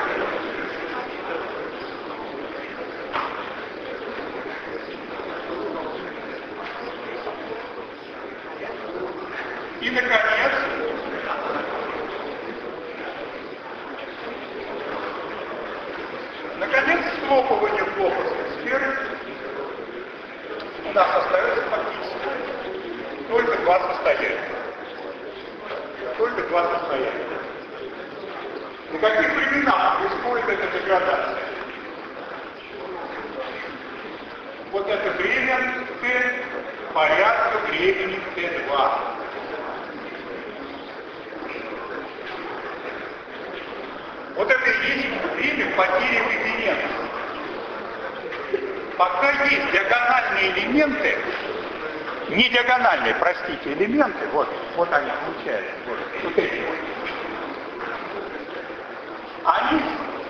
S1: И, наконец, схлопывание фотовской сферы у нас остается фактически только два состояния. Только два состояния. На каких временах происходит эта деградация? Вот это время Т порядка времени Т2. Вот это и есть время потери когерентности. Пока есть диагональные элементы, не диагональные, простите, элементы, вот они получаются, вот эти вот. Они,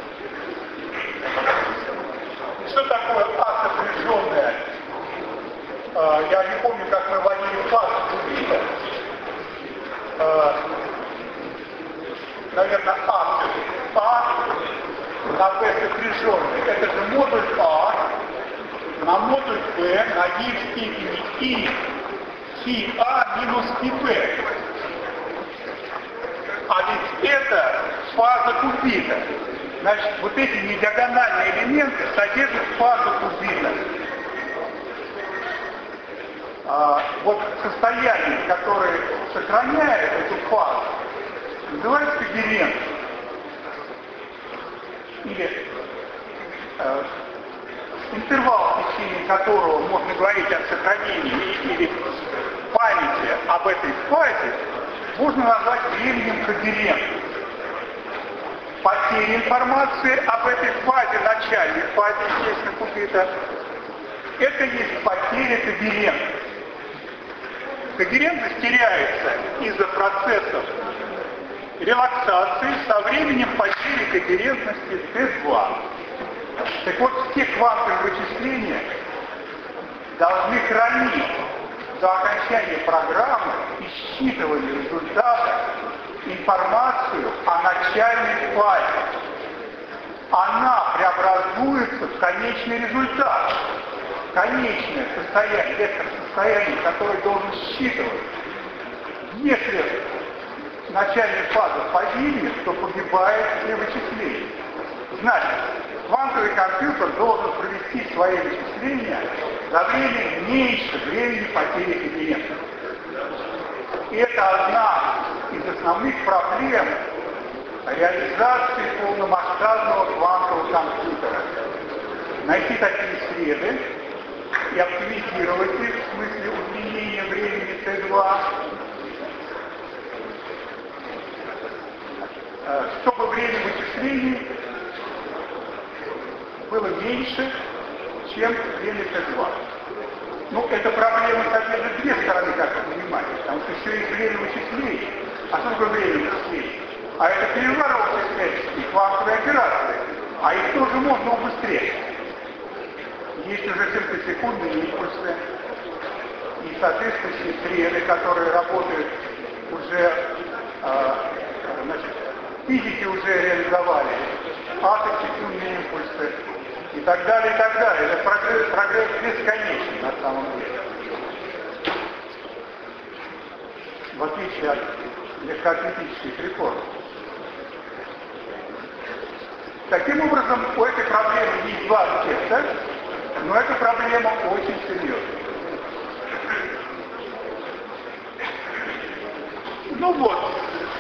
S1: что такое А сопряженное? Я не помню, как мы вводили фазу кубита. Наверное, А на Б сопряженный. Это же модуль А на модуль Б на E в степени И ХА минус ИП. А ведь это фаза кубита. Значит, вот эти недиагональные элементы содержат фазу кубита. Вот состояние, которое сохраняет эту фазу, называется когерентность. Или интервал, в течение которого можно говорить о сохранении или памяти об этой фазе, можно назвать временем когерентности. Потеря информации об этой фазе, начальной фазе, естественно, кубита, это есть потеря когерентности. Когерентность теряется из-за процессов релаксации со временем потери когерентности Т2. Так вот, все квантовые вычисления должны хранить до окончания программы и считывания результата информацию о начальной фазе. Она преобразуется в конечный результат. Конечное состояние, вектор состояния, который должен считывать. Если начальная фаза погибнет, то погибает все вычисления. Значит, квантовый компьютер должен провести свои вычисления за время меньше времени потери когерентности. И это одна из из основных проблем реализации полномасштабного квантового компьютера. Найти такие среды и оптимизировать их в смысле удлинения времени Т2, чтобы время вычислений было меньше, чем время Т2. Ну, эта проблема содержит две стороны, как вы понимаете, потому что еще есть время вычислений, а что такое время вычислений? А это переворот всяческие, квантовые операции, а их тоже можно убыстрять. Есть уже фемтосекундные импульсы и соответствующие среды, которые работают уже, значит, физики уже реализовали, атом-секундные импульсы и так далее, и так далее. Это прогресс бесконечный на самом деле. В отличие от легкоатлетических рекордов. Таким образом, у этой проблемы есть два аспекта, но эта проблема очень серьезная. Ну вот.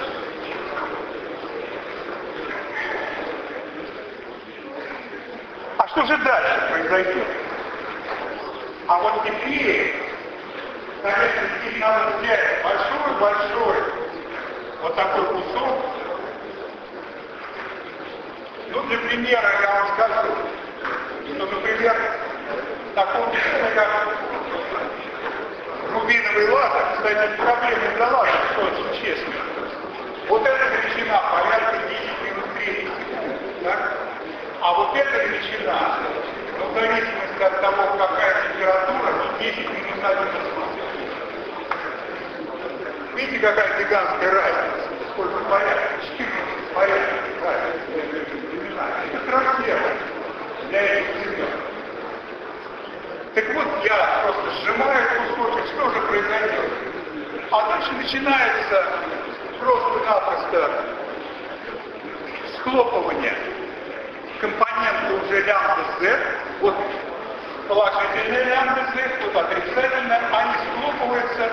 S1: А что же дальше произойдет? А вот теперь, конечно, здесь надо взять большой-большой вот такой кусок. Ну, для примера я вам скажу, что, например, такой кусок, как рубиновый лазер, кстати, проблемы для лазера, что очень честно. Вот эта величина порядка 10 минус 3 секунд, так? А вот эта величина, в зависимости от того, какая температура, 10 минус 11 секунд. Видите, какая гигантская разница? Сколько порядка? 14 порядка разница. Это характерно для этих времен. Так вот, я просто сжимаю кусочек, что же произойдет? А дальше начинается просто-напросто схлопывание компонента уже лямбда z, вот положительная лямбда z, вот отрицательная, они схлопываются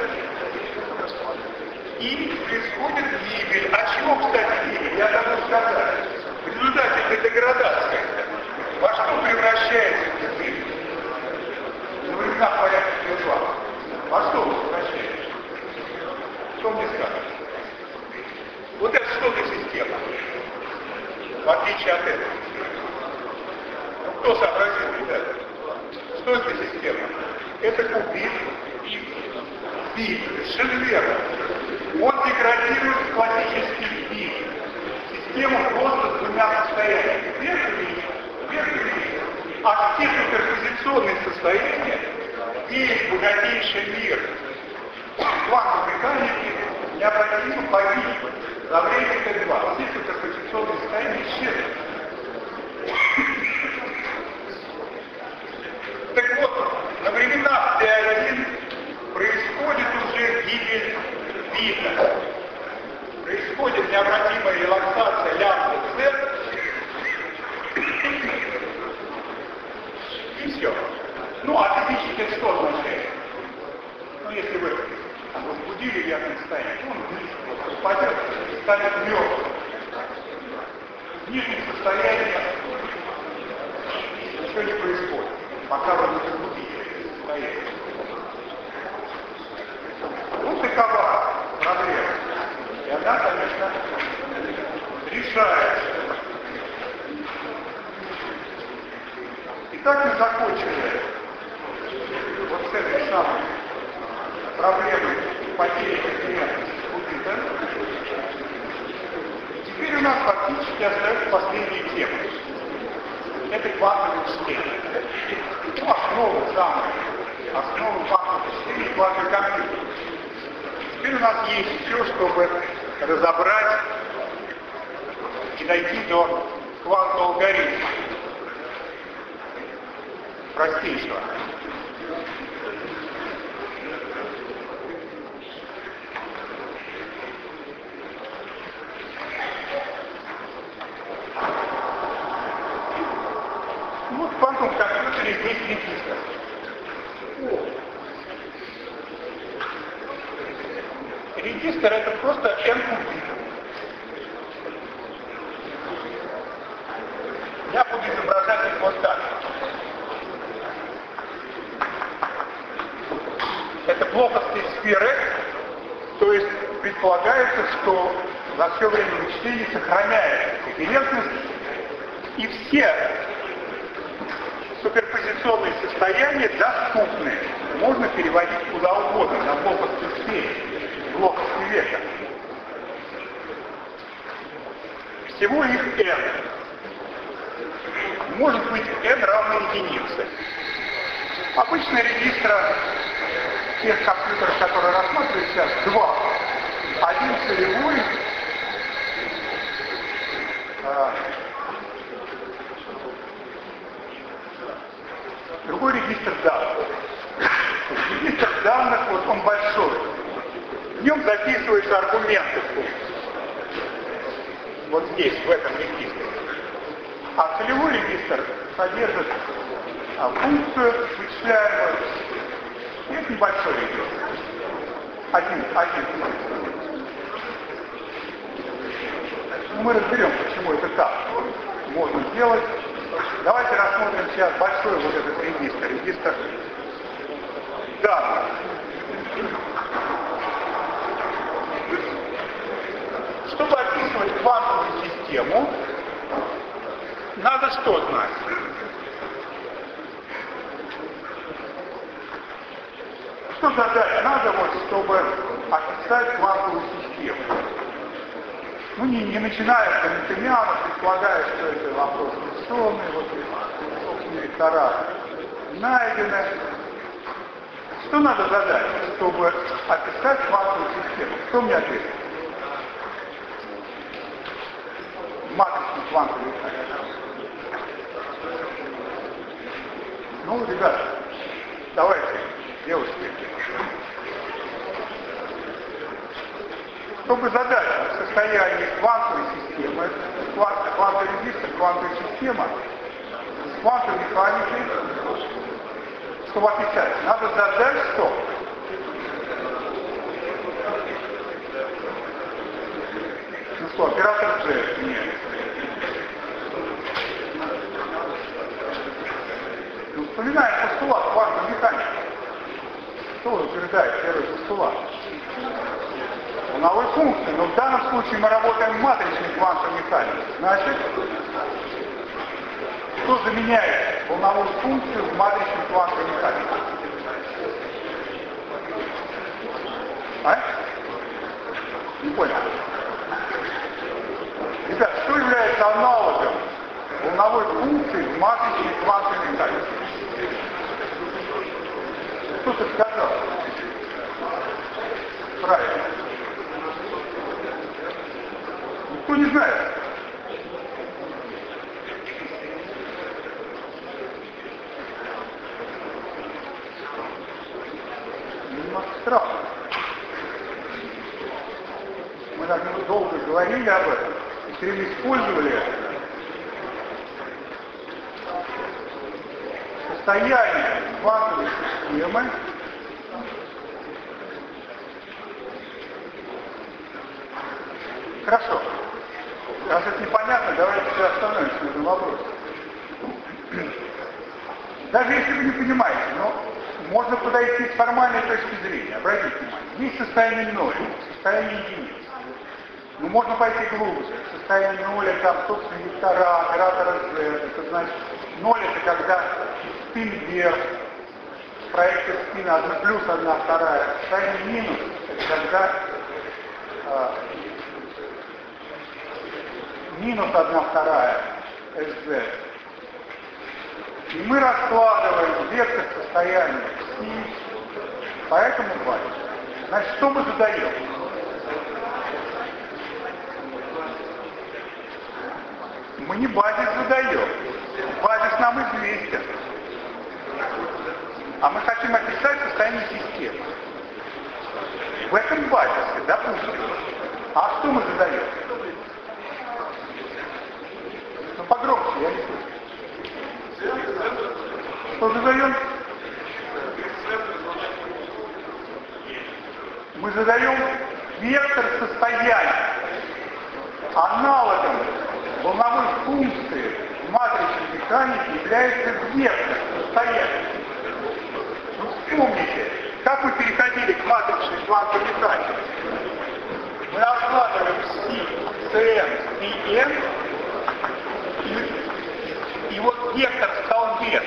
S1: и происходит гибель. А чего, кстати, гибель? Я забыл сказать. В результате этой деградации во что превращается гибель? На временах порядка Т2. Во что превращается? Что мне скажет? Вот это что-то система, в отличие от этого. Ну, кто сообразил, ребята? Что это система? Это кубит и бит. Совершенно верно. Он деградирует в классический бит. Система просто с двумя состояниями. Вверх и вниз. А все суперпозиционные состояния, где есть богатейший мир квантовой механики, необратимо погиб за время Т2. Все суперпозиционные состояния исчезнут. Так вот, на временах Т1 происходит уже гибель бита. Происходит необратимая релаксация лямбда z. И все. Ну, а физически это что означает? Ну, если вы возбудили в ядерном состоянии, то он вниз упадет, станет мертвым. В нижнем состоянии ничего не происходит, пока вы не возбудите это состояние. Вот такова проблема. И она, конечно, решается. Итак, мы закончили вот с этой самой проблемой потери конкурентности кубита. Теперь у нас фактически остается последняя тема. Это квантовое вычисление. Ну, основа квантового вычисления квантовый компьютер. Теперь у нас есть все, чтобы разобрать и дойти до квантового алгоритма. Простейшего. Вот в квантовом компьютере здесь регистр. регистр это просто n кубик. Я буду изображать их вот так. Это плоскостные сферы, то есть предполагается, что за все время вычисления сохраняется коферентность, и все суперпозиционные состояния доступны. Можно переводить куда угодно, на плоскостную сферу, плоскостный вектор. Всего их n. Может быть n равно единице. Обычно регистра тех компьютеров, которые рассматривают сейчас, два. Один целевой, другой регистр данных. Регистр данных, вот он большой. В нем записываются аргументы. Вот здесь, в этом регистре. А целевой регистр содержит функцию вычисляемую. И это небольшой регистр. Один. Мы разберем, почему это так можно сделать. Давайте рассмотрим сейчас большой вот этот регистр данных. Чтобы описывать квантовую систему, надо что знать? Что задать надо, вот, чтобы описать квантовую систему? Ну, не начиная с Гамильтониана, предполагая, что это вопрос инерционный, вот, собственно, вектора найдены. Что надо задать, чтобы описать квантовую систему? Кто мне ответит? Матричный квантовый вектор. Ну, ребята, давайте, девушки. Чтобы задать состояние квантовой системы, квантовый регистр, квантовая система, с квантовой механикой, чтобы описать, надо задать что? Ну что, оператор G? Нет. Ну, вспоминаем постулат квантовой механики. Что утверждает первый постулат? Волновой функции, но в данном случае мы работаем в матричной квантовой механике. Значит, что заменяет волновую функцию в матричной квантовой механике? А? Не понял. Ребят, что является аналогом волновой функции в матричной квантовой механике? Кто ты сказал? Правильно. Никто не знает. Немножко странно. Мы так долго говорили об этом, и все время использовали это. Состояние квантовой системы хорошо. Раз это непонятно, давайте все остановимся на этом вопросе. Даже если вы не понимаете, но можно подойти с формальной точки зрения. Обратите внимание. Есть состояние ноля, состояние единицы. Но можно пойти глубже. Состояние ноля, там, собственно, вектора, оператора Z. Это значит, ноль это когда спин вверх, проекция спина 1 плюс 1 вторая. Состояние минус это когда минус 1 вторая SZ. И мы раскладываем вектор состояния по этому базису. Значит, что мы задаем? Мы не базис задаем. Базис нам известен. А мы хотим описать состояние системы. В этом базисе, допустим. А что мы задаем? Ну, погромче, я не слышу. Что задаем? Мы задаем вектор состояния аналогом волновой функции в матричной механике является вектор состояния. Ну, вспомните, как мы переходили к матричной квантовой механике. Мы раскладываем Cn, Pn, и вот вектор столбец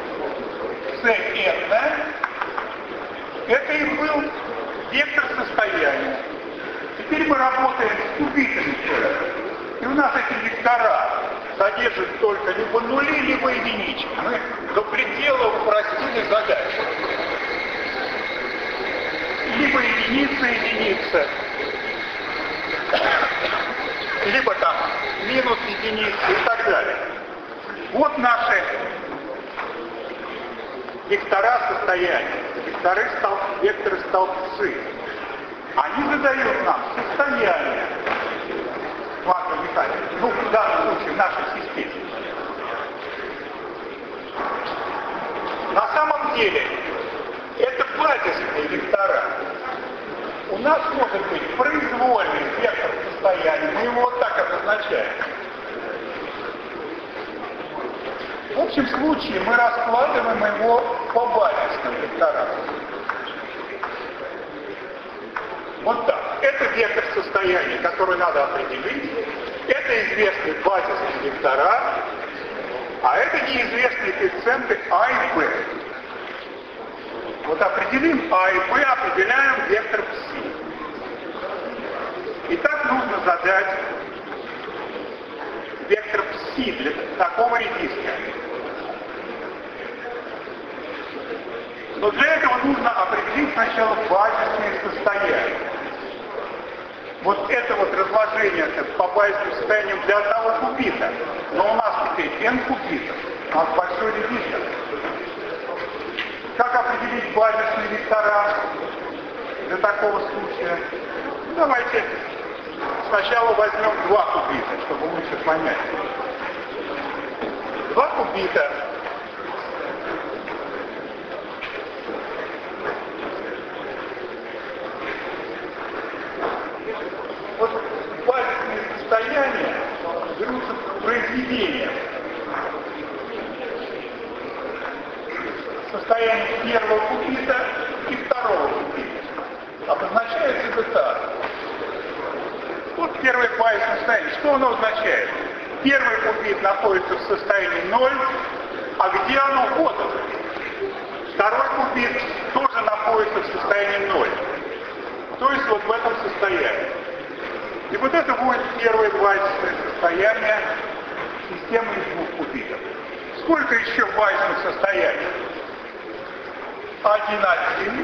S1: Cn, это и был вектор состояния. Теперь мы работаем с кубитами. И у нас эти вектора содержат только либо нули, либо единички. Мы до предела упростили задачу. Либо единица, либо там минус единица и так далее. Вот наши вектора состояния, векторы столбцы. Они задают нам состояние квантовой механики, ну, в данном случае в нашей системе. На самом деле, это базисные вектора. У нас может быть произвольный вектор состояния, мы его вот так обозначаем. В общем случае мы раскладываем его по базисным векторам. Вот так. Это вектор состояния, который надо определить. Это известные базисные вектора, а это неизвестные коэффициенты А и Б. Вот определим А и Б, определяем вектор Ψ. Итак, нужно задать вектор Ψ для такого редиска. Но для этого нужно определить сначала базисные состояния. Вот это вот разложение по базисным состояниям для одного кубита. Но у нас теперь n кубитов, у нас большой редистор. Как определить базисные вектора для такого случая? Давайте сначала возьмем 2 кубита, чтобы лучше понять. 2 кубита. Вот базисные состояния берутся произведением. Состояние первого кубита и второго кубита. Обозначается это так. Вот первое базисное состояние. Что оно означает? Первый кубит находится в состоянии 0, а где оно? Вот оно. Второй кубит тоже находится в состоянии 0. То есть вот в этом состоянии. И вот это будет первое базисное состояние системы из 2 кубитов. Сколько еще базисных состояний? 1,1,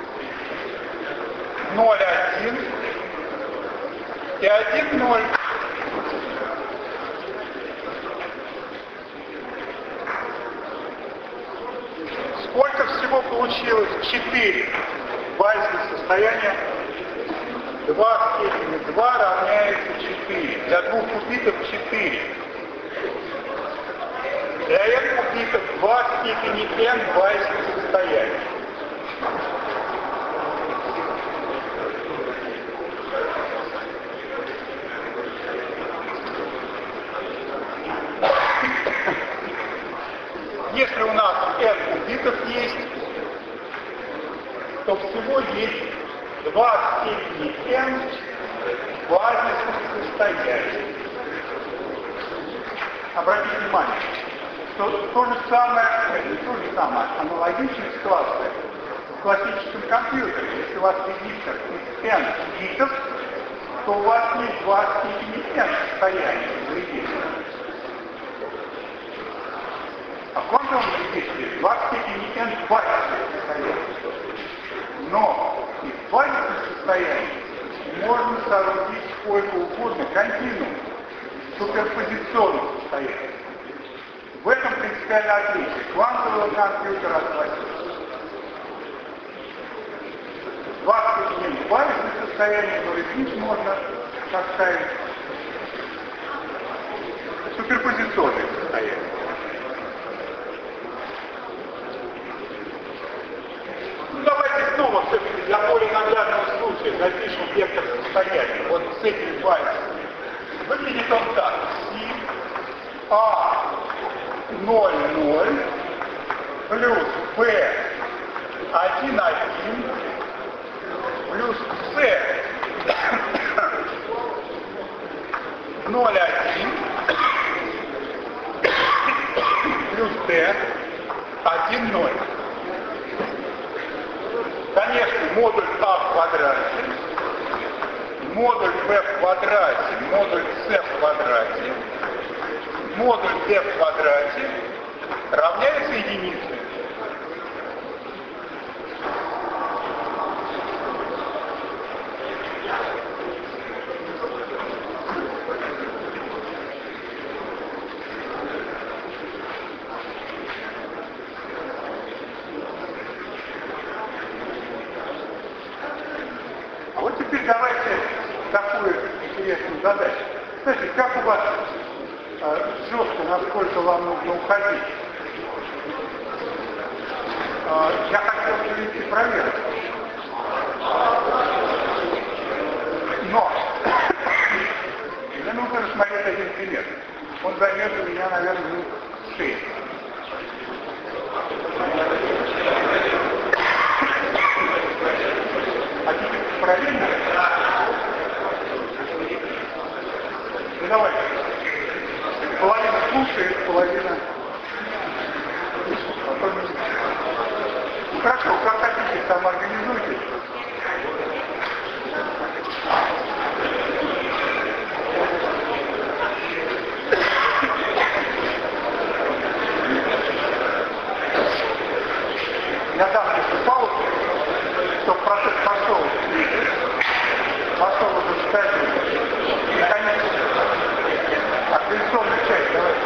S1: 0,1 и 1,0. Сколько всего получилось? 4 базисных состояния. 2 в степени 2 равняется 4. Для 2 кубитов 4. Для n кубитов 2 в степени n базисных состояний. Если у нас n кубитов есть, то всего есть 2 в степени n базисных состояний. Обратите внимание, что то же самое, аналогичная ситуация в классическом компьютере. Если у вас регистр из n битов, то у вас есть 2 в степени n состояний в регистре. А в квантовом регистре 2 в степени n базисных состояний. Но из базисных состояний можно соорудить сколько угодно континуум суперпозиционных состояний. В этом принципиальное отличие квантового компьютера от классического. 2 в степени n базисных состояний, но здесь можно составить суперпозиционные состояния. Давайте снова все-таки для более наглядного случая запишем вектор с этими пальцами, выглядит он так. А00 плюс Б11 плюс С01 плюс Д10. Конечно, модуль А в квадрате, модуль Б в квадрате, модуль С в квадрате, модуль D в квадрате равняется единице. А вот теперь давайте такую интересную задачу. Кстати, как у вас жестко, насколько вам нужно уходить? Я хотел провести проверку. Но мне нужно рассмотреть один пример. Он займет у меня, наверное, минут 6. А теперь проверим? Ну давайте. Половина слушает, половина... Ну хорошо, как хотите, там организуйте. Я дам еще паузу, чтобы процесс пошел. Пошел уже читать. Наконец, организационная часть, давайте.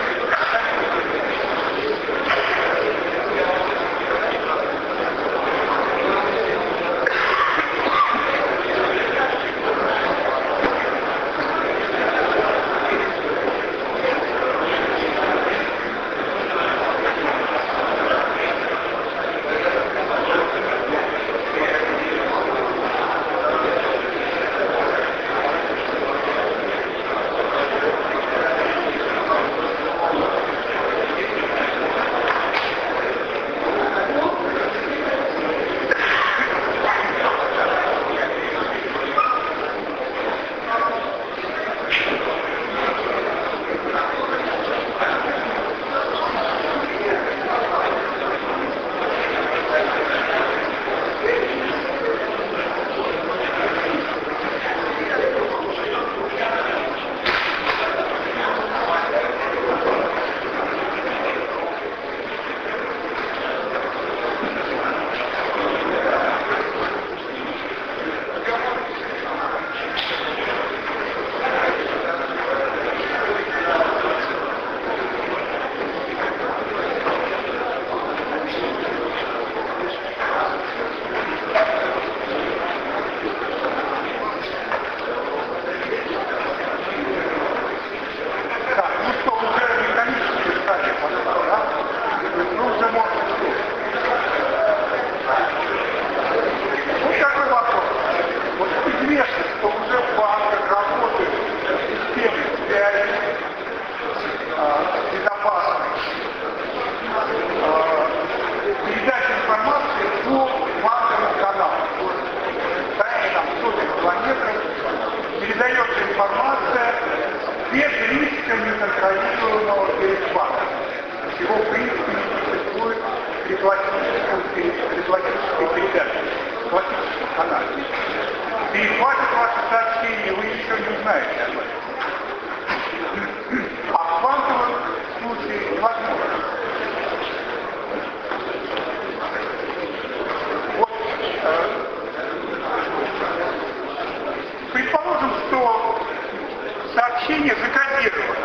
S1: Сообщение закодировано.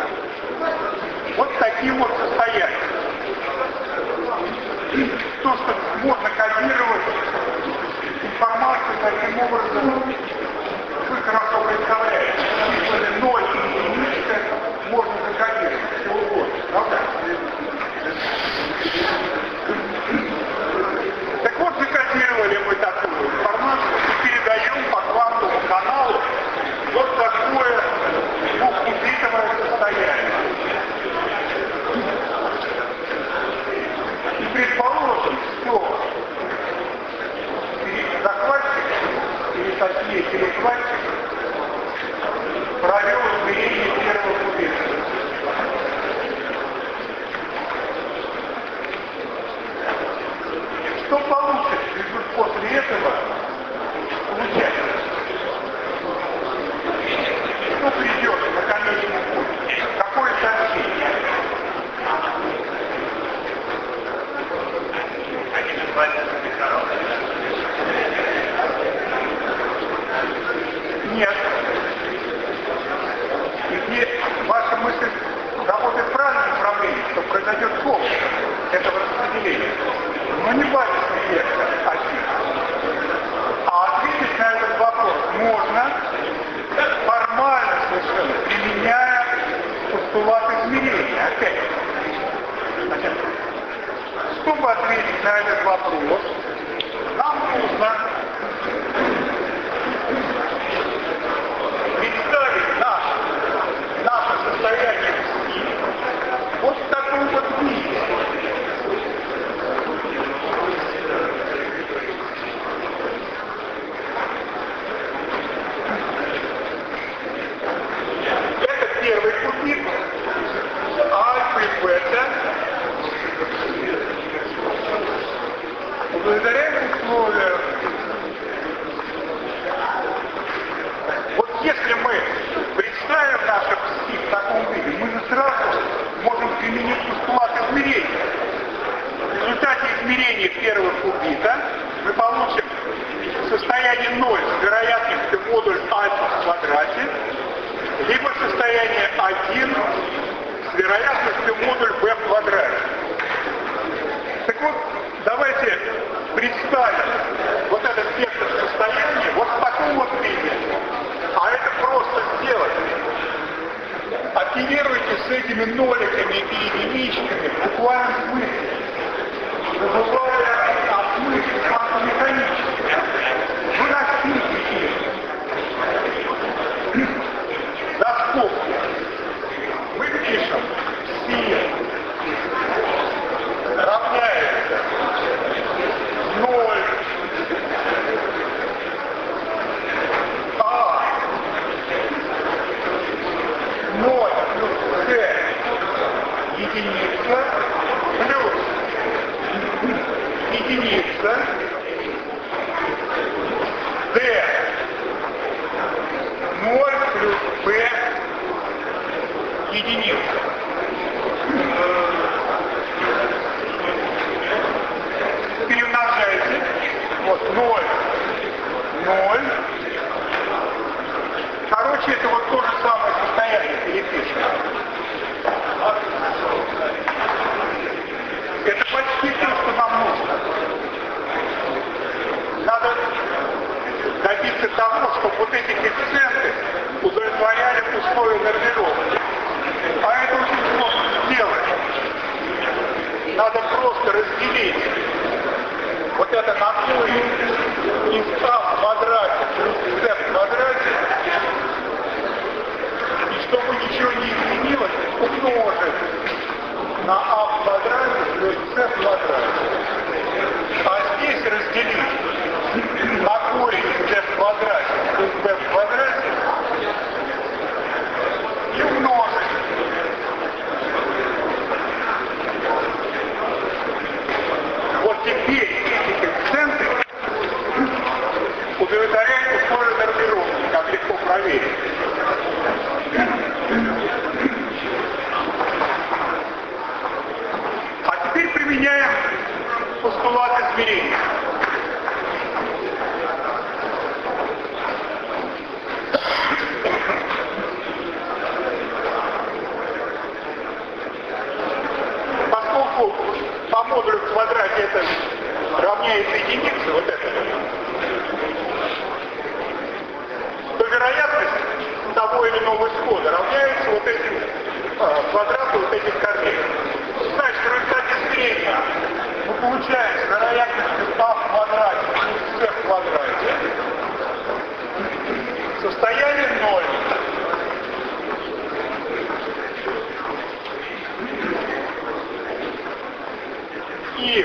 S1: Вот таким вот состоянием. То, что можно кодировать информацию таким образом, вы хорошо представляете. Числами 0 и единицы можно закодировать все угодно, правда? Так вот, закодировали мы такую информацию и передаем по квантовому каналу вот так. что получится после этого получать? Что придет на конечный путь? Какое сообщение? Нет. Если ваша мысль работает в правильном направлении, то произойдет ход этого распределения. Но не базисный вектор один. А ответить на этот вопрос можно формально совершенно, применяя постулат измерения. Опять. Значит, чтобы ответить на этот вопрос, нам нужно представить наше состояние пси вот в таком вот виде. Это первый кубик, альфа и бета. Удовлетворяем условия. Вот если мы представим наше пси в таком виде, мы же сразу можем применить постулат измерения. В результате измерения первого кубита мы получим состояние 0 с вероятностью модуль альфа в квадрате, либо состояние 1 с вероятностью модуль b в квадрате. Так вот, давайте представим вот этот вектор состояния вот в таком вот виде. А это просто сделать. Оперируйте с этими ноликами и единичками в буквальном смысле, забывая о смысле квантомеханически. Вы растите их. За скобки. Мы пишем си равняется 0 а 0 плюс c единица плюс единица d 0 плюс b единица. Перемножайте. Вот 0, 0. Короче, это вот то же самое состояние перепишем. Это почти то, что нам нужно. Надо добиться того, чтобы вот эти коэффициенты удовлетворяли условия нормировки. А это очень сложно сделать. Надо просто разделить вот это на корень из а в квадрате плюс c в квадрате, и чтобы ничего не изменилось, умножить на а в квадрате плюс c в квадрате. А здесь разделить на корень из c в квадрате плюс b в квадрате и умножить. Вот теперь эти коэффициенты удовлетворяют условия нормировки, как легко проверить. А теперь применяем постулат измерения. Поскольку по модулю в квадрате это равняется единице, вот это, то вероятность того или иного исхода равняется вот этим квадрату вот этих корней. Значит, в результате измерения мы получаем с вероятностью а в квадрате плюс c в квадрате состояние 0. И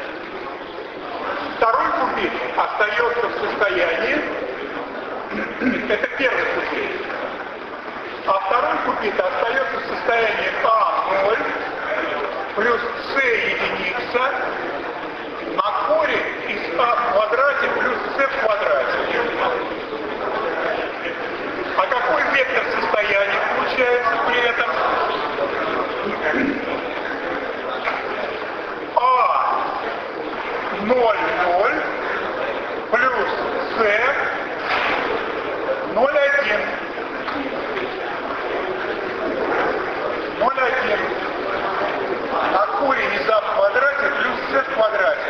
S1: второй кубик остается в состоянии, это первый кубик, а второй кубик остается в состоянии А0 плюс С единица на корень квадрате. А какой вектор состояния получается при этом? А 0, 0 плюс С 0, 1. 0, 1. На корень из А в квадрате плюс С в квадрате.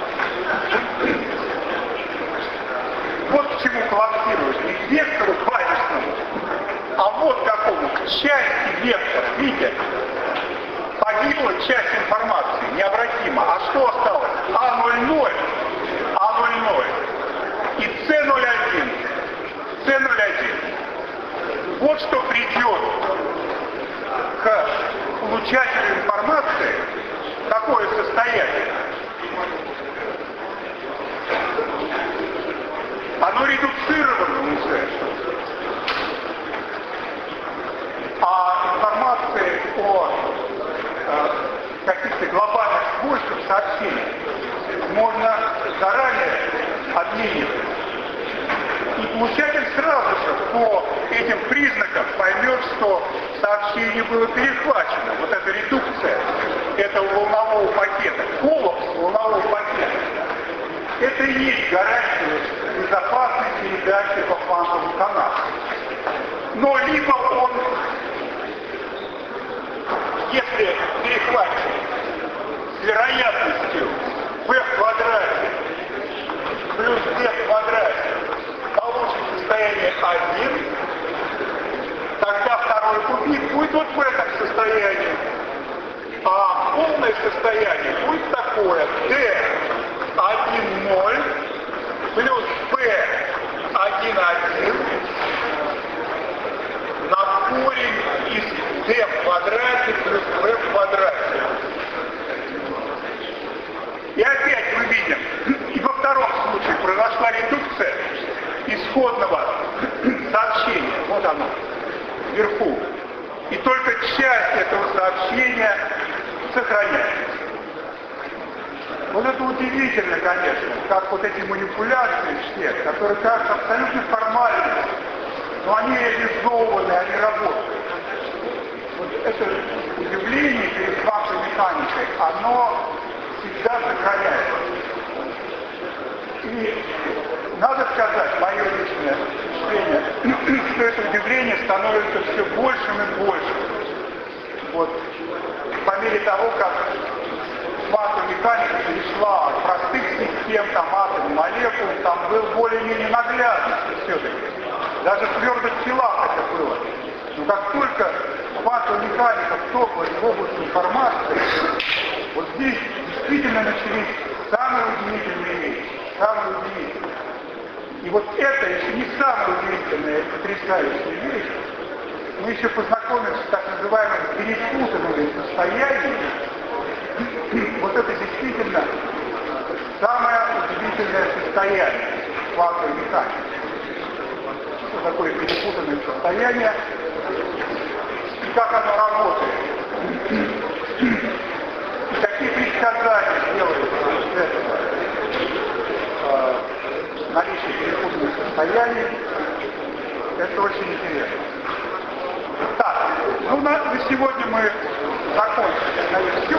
S1: Вот к чему коллапсирует. Не к вектору клавишному, а вот какому, к части вектора. Видите? Погибла часть информации, необратимо. А что осталось? А00, А00 и С01, С01. Вот что придет к получателю информации, такое состояние. Оно редуцировано уже. А информации о каких-то глобальных свойствах сообщений можно заранее обменивать. И получатель сразу же по этим признакам поймет, что сообщение было перехвачено. Вот эта редукция этого волнового пакета, коллапс волнового пакета, это и есть гарантия безопасной передачи по квантовому каналу. Но либо он, если перехватит с вероятностью v в квадрате плюс d в квадрате получит состояние 1, тогда второй кубик будет вот в этом состоянии. А полное состояние будет такое: d1,0 плюс b1,1 на корень из d в квадрате плюс v в квадрате. И опять мы видим, и во втором случае произошла редукция исходного сообщения. Вот оно, вверху. И только часть этого сообщения сохраняется. Вот это удивительно, конечно, как вот эти манипуляции все, которые кажутся абсолютно формальными, но они реализованы, они работают. Вот это удивление перед квантовой механикой, оно всегда сохраняется. И надо сказать, мое личное впечатление, что это удивление становится все большим и большим. Вот по мере того, как квантовая механика перешла от простых систем, там, атомов, молекул, там был более-менее наглядность все-таки. Даже в твердых телах это было. Но как только квантовая механика вторглась в область информации, вот здесь действительно начались самые удивительные вещи. Самые удивительные. И вот это еще не самая удивительная, потрясающая вещь. Мы еще познакомимся с так называемым перепутанными состояниями. Вот это действительно самое удивительное состояние квантовой механики. Что такое перепутанное состояние и как оно работает. И какие предсказания делаются из этого наличия перепутанных состояний. Это очень интересно. Так, ну на сегодня мы закончили.